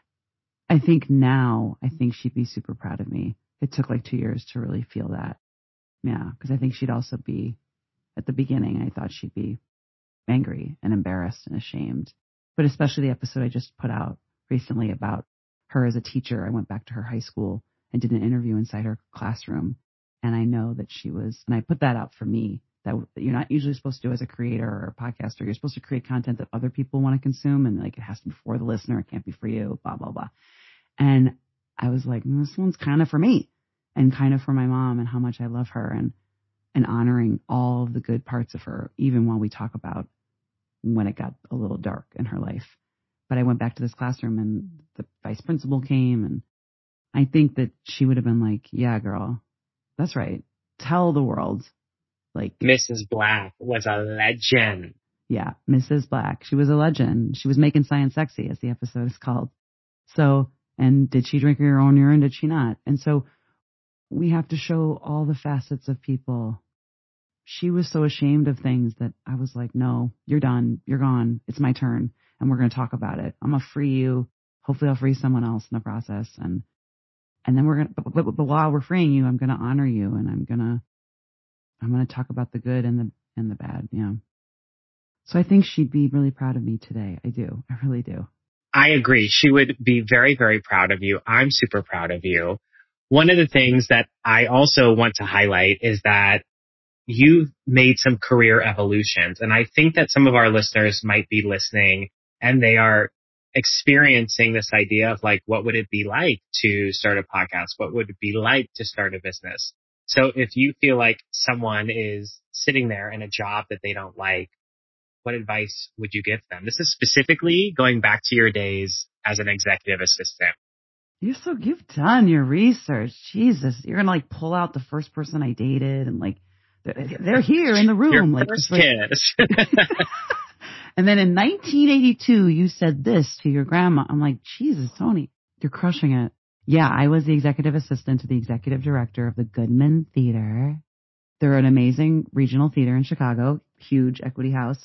Speaker 3: I think now, I think she'd be super proud of me. It took like two years to really feel that. Yeah. Because I think she'd also be, at the beginning, I thought she'd be angry and embarrassed and ashamed. But especially the episode I just put out recently about her as a teacher. I went back to her high school and did an interview inside her classroom. And I know that she was, and I put that out for me, that you're not usually supposed to do as a creator or a podcaster. You're supposed to create content that other people want to consume. And like, it has to be for the listener. It can't be for you, blah, blah, blah. And I was like, this one's kind of for me and kind of for my mom and how much I love her and, and honoring all of the good parts of her, even while we talk about when it got a little dark in her life. But I went back to this classroom and the vice principal came, and I think that she would have been like, yeah, girl, that's right. Tell the world. Like,
Speaker 4: Missus Black was a legend.
Speaker 3: Yeah, Missus Black. She was a legend. She was making science sexy, as the episode is called. So, and did she drink her own urine? Did she not? And so we have to show all the facets of people. She was so ashamed of things that I was like, no, you're done. You're gone. It's my turn. And we're going to talk about it. I'm going to free you. Hopefully I'll free someone else in the process. And, and then we're going to, but, but, but while we're freeing you, I'm going to honor you, and I'm going to, I'm going to talk about the good and the, and the bad. Yeah. So I think she'd be really proud of me today. I do. I really do.
Speaker 4: I agree. She would be very, very proud of you. I'm super proud of you. One of the things that I also want to highlight is that you've made some career evolutions. And I think that some of our listeners might be listening and they are experiencing this idea of like, what would it be like to start a podcast? What would it be like to start a business? So if you feel like someone is sitting there in a job that they don't like, what advice would you give them? This is specifically going back to your days as an executive assistant.
Speaker 3: You're so, you've done your research. Jesus, you're going to like pull out the first person I dated and like, they're, they're here in the room.
Speaker 4: Your
Speaker 3: like,
Speaker 4: first
Speaker 3: like
Speaker 4: kiss.
Speaker 3: And then in nineteen eighty-two, you said this to your grandma. I'm like, Jesus, Tony, you're crushing it. Yeah, I was the executive assistant to the executive director of the Goodman Theater. They're an amazing regional theater in Chicago, huge equity house.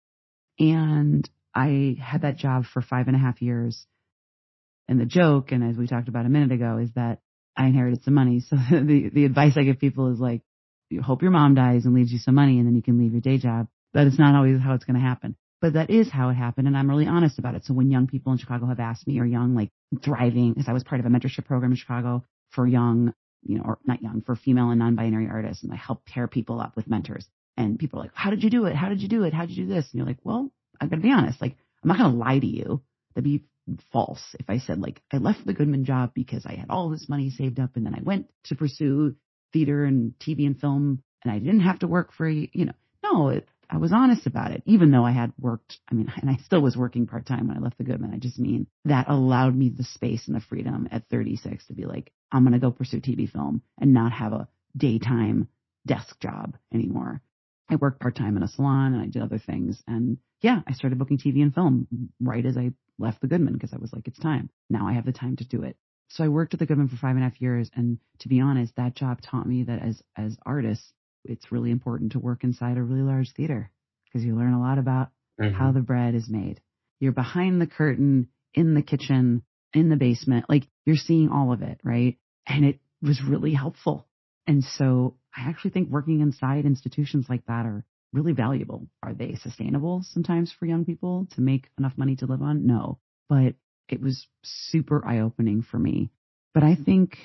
Speaker 3: And I had that job for five and a half years. And the joke, and as we talked about a minute ago, is that I inherited some money. So the, the advice I give people is like, you hope your mom dies and leaves you some money and then you can leave your day job. But it's not always how it's going to happen. But that is how it happened. And I'm really honest about it. So when young people in Chicago have asked me, or young, like thriving, because I was part of a mentorship program in Chicago for young, you know, or not young, for female and non-binary artists. And I help pair people up with mentors. And people are like, how did you do it? How did you do it? How did you do this? And you're like, well, I got to be honest. Like, I'm not going to lie to you. That'd be false if I said, like, I left the Goodman job because I had all this money saved up and then I went to pursue theater and T V and film and I didn't have to work for, you know, no, it, I was honest about it, even though I had worked. I mean, and I still was working part time when I left the Goodman. I just mean that allowed me the space and the freedom at thirty-six to be like, I'm going to go pursue T V film and not have a daytime desk job anymore. I worked part time in a salon and I did other things. And yeah, I started booking T V and film right as I left the Goodman because I was like, it's time. Now I have the time to do it. So I worked at the Goodman for five and a half years. And to be honest, that job taught me that as, as artists, it's really important to work inside a really large theater because you learn a lot about mm-hmm. how the bread is made. You're behind the curtain, in the kitchen, in the basement, like you're seeing all of it, right? And it was really helpful. And so I actually think working inside institutions like that are really valuable. Are they sustainable sometimes for young people to make enough money to live on? No, but it was super eye-opening for me. But I think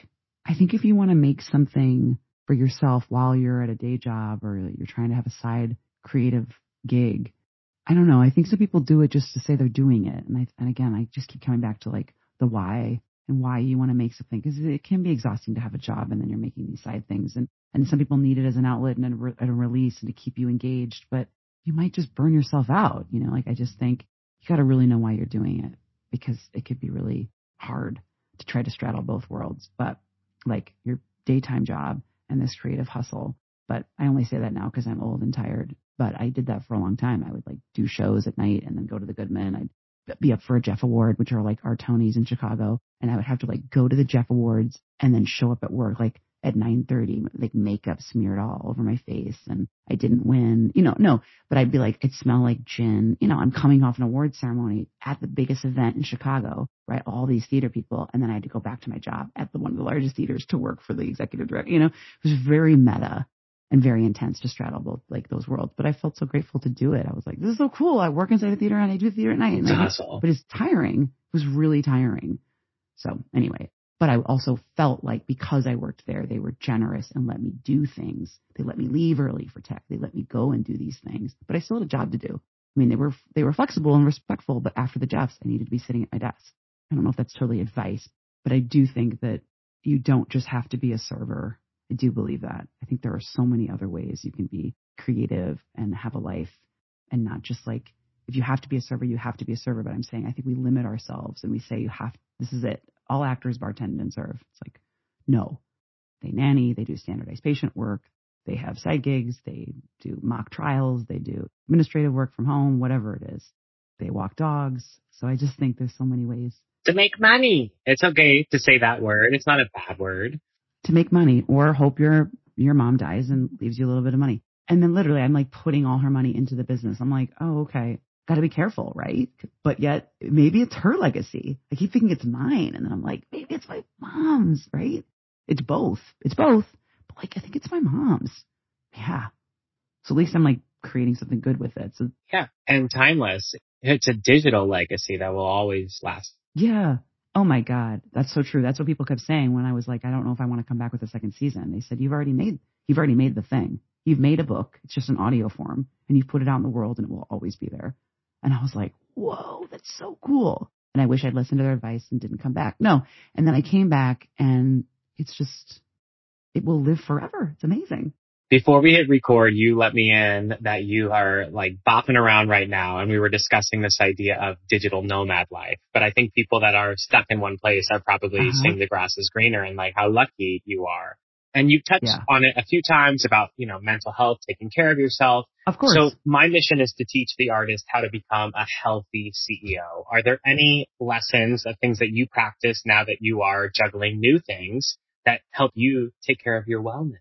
Speaker 3: I think if you want to make something for yourself while you're at a day job or you're trying to have a side creative gig, I don't know. I think some people do it just to say they're doing it. And I, and again, I just keep coming back to like the why and why you want to make something, because it can be exhausting to have a job and then you're making these side things. And, and some people need it as an outlet and a, re- and a release and to keep you engaged, but you might just burn yourself out. You know, like I just think you got to really know why you're doing it, because it could be really hard to try to straddle both worlds. But like your daytime job and this creative hustle. But I only say that now because I'm old and tired. But I did that for a long time. I would like do shows at night and then go to the Goodman. I'd be up for a Jeff Award, which are like our Tonys in Chicago. And I would have to like go to the Jeff Awards and then show up at work like at nine thirty, like makeup smeared all over my face. And I didn't win, you know, no, but I'd be like, it smelled like gin. You know, I'm coming off an award ceremony at the biggest event in Chicago, right? All these theater people. And then I had to go back to my job at the one of the largest theaters to work for the executive director. You know, it was very meta and very intense to straddle both like those worlds. But I felt so grateful to do it. I was like, this is so cool. I work inside a theater and I do theater at night. And like, but it's tiring. It was really tiring. So anyway, but I also felt like because I worked there, they were generous and let me do things. They let me leave early for tech. They let me go and do these things, but I still had a job to do. I mean, they were, they were flexible and respectful, but after the jobs, I needed to be sitting at my desk. I don't know if that's totally advice, but I do think that you don't just have to be a server. I do believe that. I think there are so many other ways you can be creative and have a life, and not just like, if you have to be a server, you have to be a server. But I'm saying, I think we limit ourselves and we say, you have, this is it. All actors bartend and serve. It's like, no, they nanny, they do standardized patient work. They have side gigs. They do mock trials. They do administrative work from home, whatever it is. They walk dogs. So I just think there's so many ways
Speaker 4: to make money. It's okay to say that word. It's not a bad word.
Speaker 3: To make money, or hope your your mom dies and leaves you a little bit of money. And then literally I'm like putting all her money into the business. I'm like, oh, okay, got to be careful, right? But yet maybe it's her legacy. I keep thinking it's mine. And then I'm like, maybe it's my mom's, right? It's both. It's both. But like, I think it's my mom's. Yeah. So at least I'm like creating something good with it. So
Speaker 4: yeah. And timeless. It's a digital legacy that will always last.
Speaker 3: Yeah. Oh my God. That's so true. That's what people kept saying when I was like, I don't know if I want to come back with a second season. They said, you've already made, you've already made the thing. You've made a book. It's just an audio form and you've put it out in the world and it will always be there. And I was like, whoa, that's so cool. And I wish I'd listened to their advice and didn't come back. No. And then I came back and it's just, it will live forever. It's amazing.
Speaker 4: Before we hit record, you let me in that you are like bopping around right now. And we were discussing this idea of digital nomad life. But I think people that are stuck in one place are probably uh-huh. saying the grass is greener and like how lucky you are. And you've touched yeah. on it a few times about, you know, mental health, taking care of yourself.
Speaker 3: Of course.
Speaker 4: So my mission is to teach the artist how to become a healthy C E O. Are there any lessons of things that you practice now that you are juggling new things that help you take care of your wellness?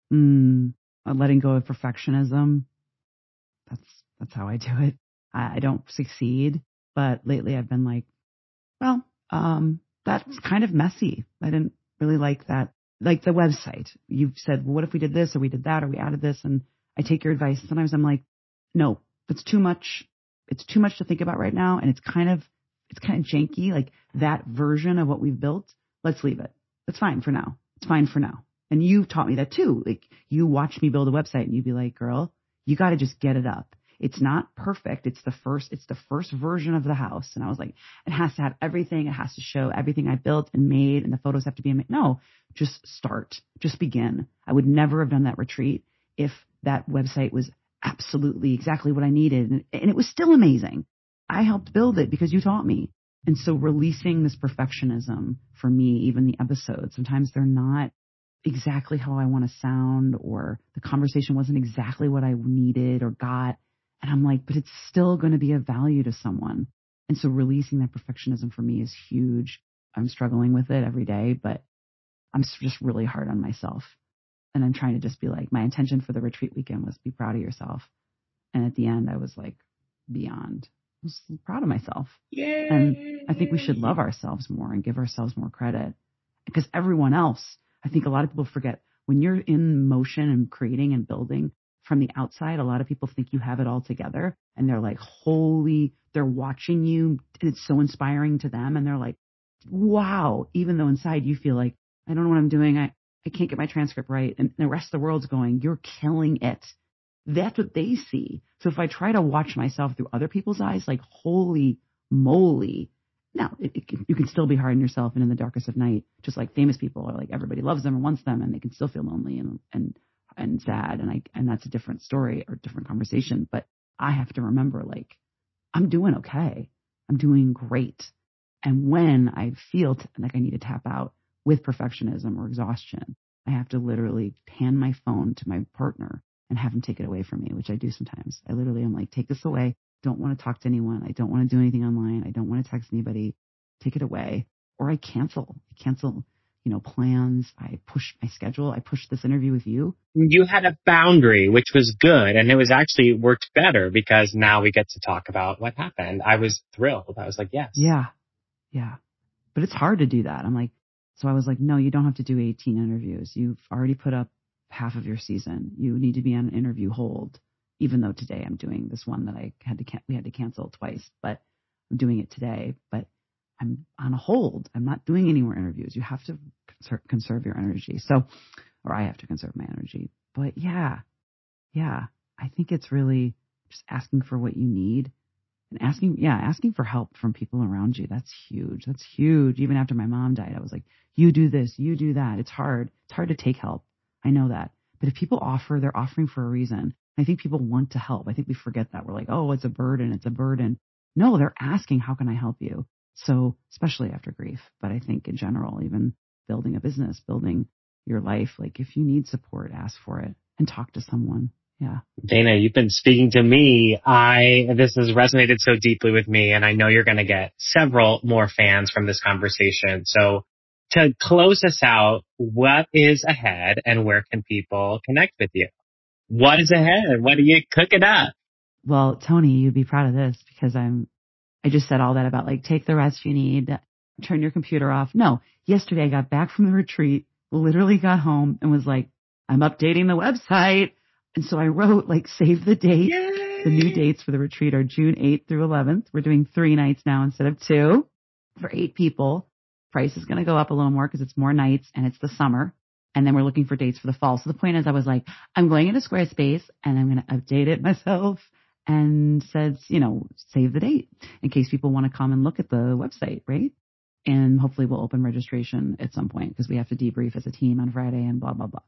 Speaker 3: Mm, letting go of perfectionism. That's, that's how I do it. I, I don't succeed, but lately I've been like, well, um, that's kind of messy. I didn't really like that. Like the website, you've said, well, what if we did this or we did that or we added this? And I take your advice. Sometimes I'm like, no, that's too much. It's too much to think about right now. And it's kind of, it's kind of janky. Like that version of what we've built. Let's leave it. That's fine for now. It's fine for now. And you've taught me that too. Like you watch me build a website and you'd be like, girl, you got to just get it up. It's not perfect. It's the first, it's the first version of the house. And I was like, it has to have everything. It has to show everything I built and made, and the photos have to be, no, just start, just begin. I would never have done that retreat if that website was absolutely exactly what I needed. And, and it was still amazing. I helped build it because you taught me. And so releasing this perfectionism for me, even the episodes, sometimes they're not exactly how I want to sound, or the conversation wasn't exactly what I needed or got. And I'm like, but it's still going to be of value to someone. And so releasing that perfectionism for me is huge. I'm struggling with it every day, but I'm just really hard on myself. And I'm trying to just be like, my intention for the retreat weekend was be proud of yourself. And at the end, I was like, beyond. I was proud of myself.
Speaker 4: Yay.
Speaker 3: And I think we should love ourselves more and give ourselves more credit, because everyone else, I think a lot of people forget, when you're in motion and creating and building from the outside, a lot of people think you have it all together, and they're like, holy, they're watching you and it's so inspiring to them. And they're like, wow, even though inside you feel like, I don't know what I'm doing. I, I can't get my transcript right. And the rest of the world's going, you're killing it. That's what they see. So if I try to watch myself through other people's eyes, like, holy moly. Now, it, it can, you can still be hard on yourself and in the darkest of night, just like famous people are like, everybody loves them and wants them, and they can still feel lonely and, and, and sad. And I, and that's a different story or different conversation. But I have to remember, like, I'm doing okay. I'm doing great. And when I feel t- like I need to tap out with perfectionism or exhaustion, I have to literally hand my phone to my partner and have him take it away from me, which I do sometimes. I literally am like, take this away. Don't want to talk to anyone. I don't want to do anything online. I don't want to text anybody. Take it away. Or I cancel. I cancel, you know, plans. I push my schedule. I push this interview with you.
Speaker 4: You had a boundary, which was good. And it was actually worked better because now we get to talk about what happened. I was thrilled. I was like, yes.
Speaker 3: Yeah. Yeah. But it's hard to do that. I'm like, so I was like, no, you don't have to do eighteen interviews. You've already put up half of your season. You need to be on an interview hold, even though today I'm doing this one that I had to, can- we had to cancel twice, but I'm doing it today, but I'm on a hold. I'm not doing any more interviews. You have to conserve, conserve your energy. So, or I have to conserve my energy, but yeah, yeah, I think it's really just asking for what you need and asking, yeah, asking for help from people around you. That's huge. That's huge. Even after my mom died, I was like, you do this, you do that. It's hard. It's hard to take help. I know that. But if people offer, they're offering for a reason. I think people want to help. I think we forget that. We're like, oh, it's a burden. It's a burden. No, they're asking, how can I help you? So especially after grief, but I think in general, even building a business, building your life, like if you need support, ask for it and talk to someone. Yeah.
Speaker 4: Dana, you've been speaking to me. I, this has resonated so deeply with me, and I know you're going to get several more fans from this conversation. So to close us out, what is ahead and where can people connect with you? What is ahead? What are you cooking up?
Speaker 3: Well, Tony, you'd be proud of this because I'm, I just said all that about like, take the rest you need, turn your computer off. No, yesterday I got back from the retreat, literally got home and was like, I'm updating the website. And so I wrote like, save the date. Yay! The new dates for the retreat are June eighth through eleventh. We're doing three nights now instead of two for eight people. Price is going to go up a little more because it's more nights and it's the summer. And then we're looking for dates for the fall. So the point is I was like, I'm going into Squarespace and I'm going to update it myself and said, you know, save the date in case people want to come and look at the website, right? And hopefully we'll open registration at some point because we have to debrief as a team on Friday and blah, blah, blah.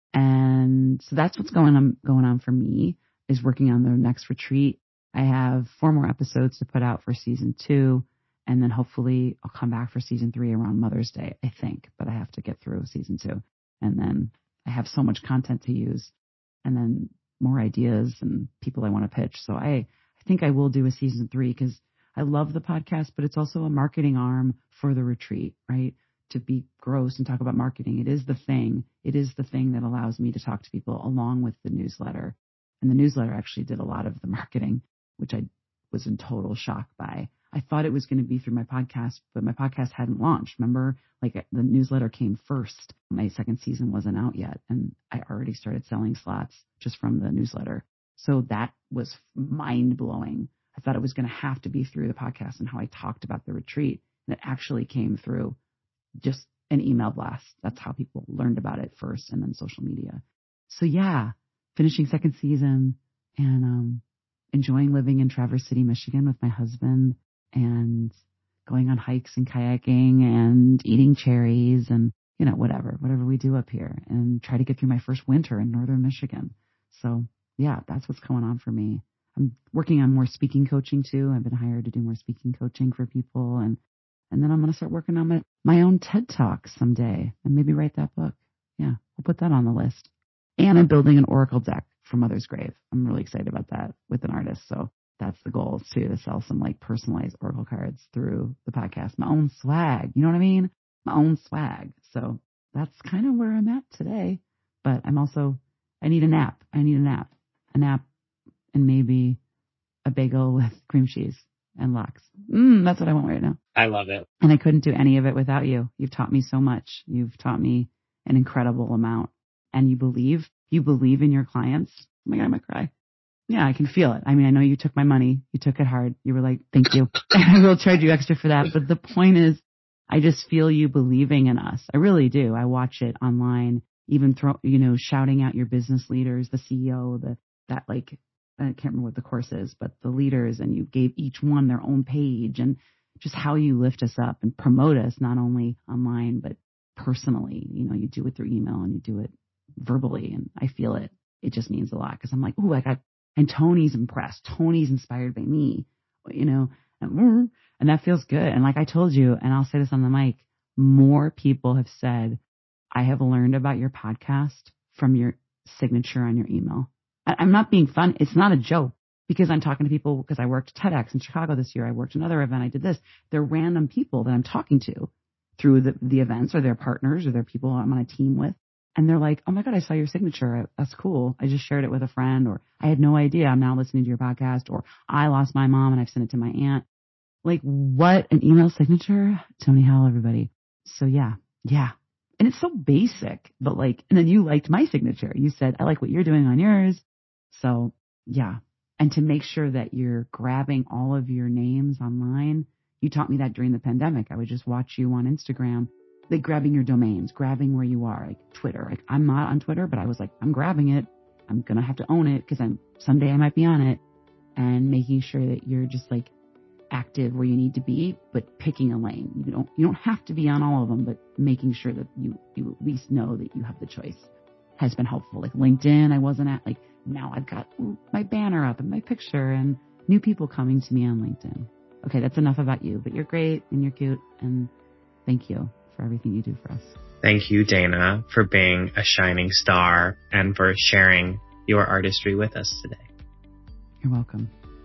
Speaker 3: And so that's what's going on, going on for me is working on the next retreat. I have four more episodes to put out for season two. And then hopefully I'll come back for season three around Mother's Day, I think, but I have to get through season two. And then I have so much content to use and then more ideas and people I want to pitch. So I, I think I will do a season three because I love the podcast, but it's also a marketing arm for the retreat, right? To be gross and talk about marketing. It is the thing. It is the thing that allows me to talk to people along with the newsletter. And the newsletter actually did a lot of the marketing, which I was in total shock by. I thought it was going to be through my podcast, but my podcast hadn't launched. Remember, like the newsletter came first. My second season wasn't out yet. And I already started selling slots just from the newsletter. So that was mind blowing. I thought it was going to have to be through the podcast and how I talked about the retreat. And it actually came through just an email blast. That's how people learned about it first and then social media. So yeah, finishing second season and um, enjoying living in Traverse City, Michigan with my husband and going on hikes and kayaking and eating cherries and, you know, whatever, whatever we do up here and try to get through my first winter in northern Michigan. So yeah, that's what's going on for me. I'm working on more speaking coaching too. I've been hired to do more speaking coaching for people. And, and then I'm going to start working on my, my own TED Talk someday and maybe write that book. Yeah, we'll put that on the list. And I'm building an Oracle deck for Mother's Grave. I'm really excited about that with an artist. So that's the goal too, to sell some like personalized Oracle cards through the podcast. My own swag. You know what I mean? My own swag. So that's kind of where I'm at today. But I'm also, I need a nap. I need a nap. A nap and maybe a bagel with cream cheese and lox. Mm, that's what I want right now.
Speaker 4: I love it.
Speaker 3: And I couldn't do any of it without you. You've taught me so much. You've taught me an incredible amount. And you believe, you believe in your clients. Oh my God, I might cry. Yeah, I can feel it. I mean, I know you took my money. You took it hard. You were like, thank you. I will charge you extra for that. But the point is, I just feel you believing in us. I really do. I watch it online, even throw, you know, shouting out your business leaders, the C E O, the, that like, I can't remember what the course is, but the leaders, and you gave each one their own page, and just how you lift us up and promote us, not only online, but personally. You know, you do it through email and you do it verbally, and I feel it. It just means a lot, because I'm like, oh, I got, and Tony's impressed. Tony's inspired by me, you know, and, and that feels good. And like I told you, and I'll say this on the mic, more people have said, I have learned about your podcast from your signature on your email. I'm not being fun. It's not a joke, because I'm talking to people, because I worked at TEDx in Chicago this year. I worked another event. I did this. They're random people that I'm talking to through the, the events, or their partners, or their people I'm on a team with. And they're like, oh my God, I saw your signature. That's cool. I just shared it with a friend, or I had no idea. I'm now listening to your podcast, or I lost my mom and I've sent it to my aunt. Like, what? An email signature? Tony Howell, everybody. So yeah, yeah. And it's so basic, but like, and then you liked my signature. You said, I like what you're doing on yours. So yeah. And to make sure that you're grabbing all of your names online. You taught me that during the pandemic. I would just watch you on Instagram, like grabbing your domains, grabbing where you are, like Twitter. Like, I'm not on Twitter, but I was like, I'm grabbing it. I'm going to have to own it, because I'm someday I might be on it, and making sure that you're just like active where you need to be, but picking a lane. You don't, you don't have to be on all of them, but making sure that you, you at least know that you have the choice has been helpful. Like LinkedIn, I wasn't at, like, now I've got my banner up and my picture and new people coming to me on LinkedIn. Okay, that's enough about you, but you're great and you're cute, and thank you for everything you do for us.
Speaker 4: Thank you, Dana, for being a shining star and for sharing your artistry with us today.
Speaker 3: You're welcome.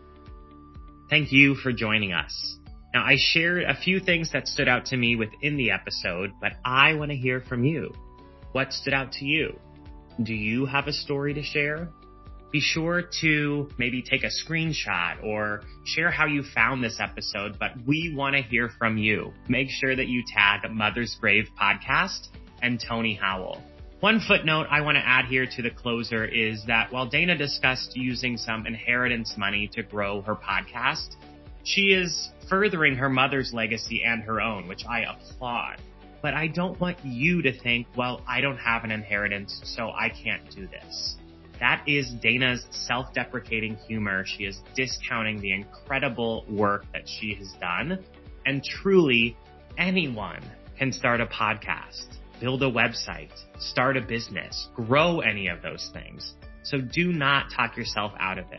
Speaker 4: Thank you for joining us. Now, I shared a few things that stood out to me within the episode, but I want to hear from you. What stood out to you? Do you have a story to share? Be sure to maybe take a screenshot or share how you found this episode, but we want to hear from you. Make sure that you tag Mother's Grave Podcast and Tony Howell. One footnote I want to add here to the closer is that while Dana discussed using some inheritance money to grow her podcast, she is furthering her mother's legacy and her own, which I applaud. But I don't want you to think, well, I don't have an inheritance, so I can't do this. That is Dana's self-deprecating humor. She is discounting the incredible work that she has done. And truly, anyone can start a podcast, build a website, start a business, grow any of those things. So do not talk yourself out of it.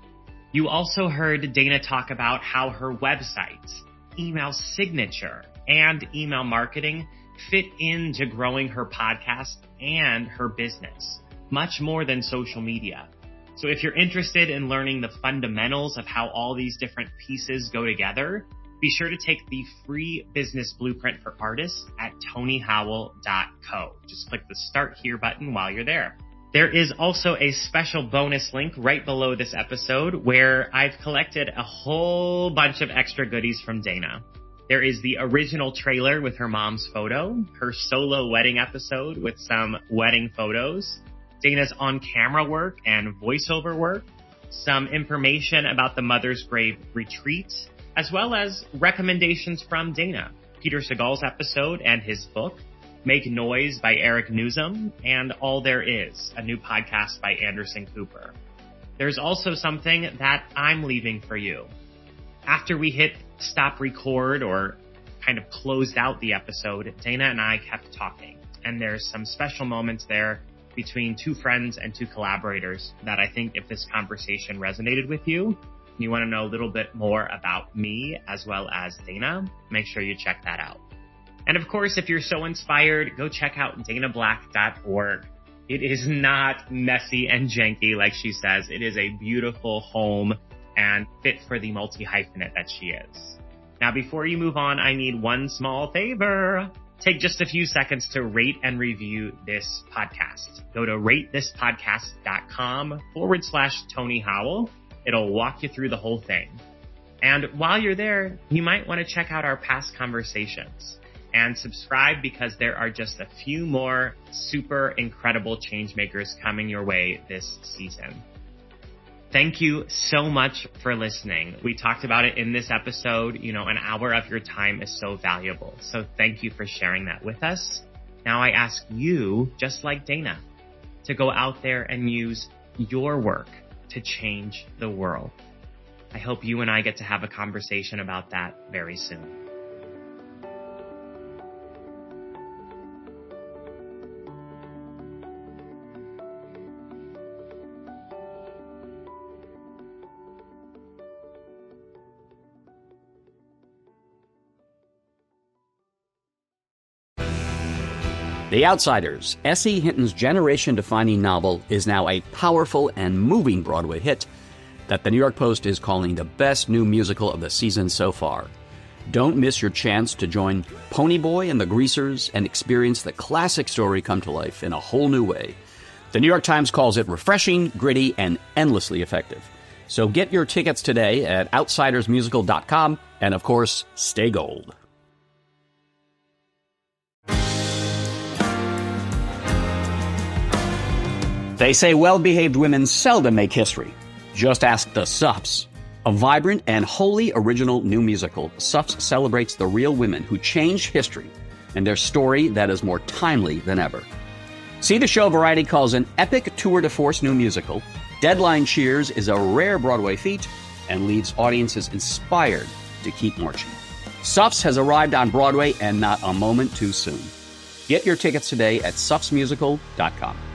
Speaker 4: You also heard Dana talk about how her website, email signature, and email marketing fit into growing her podcast and her business, much more than social media. So if you're interested in learning the fundamentals of how all these different pieces go together, be sure to take the free business blueprint for artists at tony howell dot co. Just click the Start Here button while you're there. There is also a special bonus link right below this episode where I've collected a whole bunch of extra goodies from Dana. There is the original trailer with her mom's photo, her solo wedding episode with some wedding photos, Dana's on-camera work and voiceover work, some information about the Mother's Grave retreat, as well as recommendations from Dana, Peter Segal's episode and his book, Make Noise by Eric Newsom, and All There Is, a new podcast by Anderson Cooper. There's also something that I'm leaving for you. After we hit stop record or kind of closed out the episode, Dana and I kept talking, and there's some special moments there between two friends and two collaborators that I think if this conversation resonated with you, you want to know a little bit more about me as well as Dana, make sure you check that out. And of course, if you're so inspired, go check out dana black dot org. It is not messy and janky like she says. It is a beautiful home and fit for the multi-hyphenate that she is. Now, before you move on, I need one small favor. Take just a few seconds to rate and review this podcast. Go to ratethispodcast.com forward slash Tony Howell. It'll walk you through the whole thing. And while you're there, you might want to check out our past conversations and subscribe because there are just a few more super incredible change makers coming your way this season. Thank you so much for listening. We talked about it in this episode. You know, an hour of your time is so valuable. So thank you for sharing that with us. Now I ask you, just like Dana, to go out there and use your work to change the world. I hope you and I get to have a conversation about that very soon.
Speaker 5: The Outsiders, S E. Hinton's generation-defining novel, is now a powerful and moving Broadway hit that the New York Post is calling the best new musical of the season so far. Don't miss your chance to join Ponyboy and the Greasers and experience the classic story come to life in a whole new way. The New York Times calls it refreshing, gritty, and endlessly effective. So get your tickets today at outsiders musical dot com, and of course, stay gold. They say well-behaved women seldom make history. Just ask the Suffs. A vibrant and wholly original new musical, Suffs celebrates the real women who changed history and their story that is more timely than ever. See the show Variety calls an epic tour de force new musical. Deadline cheers is a rare Broadway feat and leaves audiences inspired to keep marching. Suffs has arrived on Broadway and not a moment too soon. Get your tickets today at suffs musical dot com.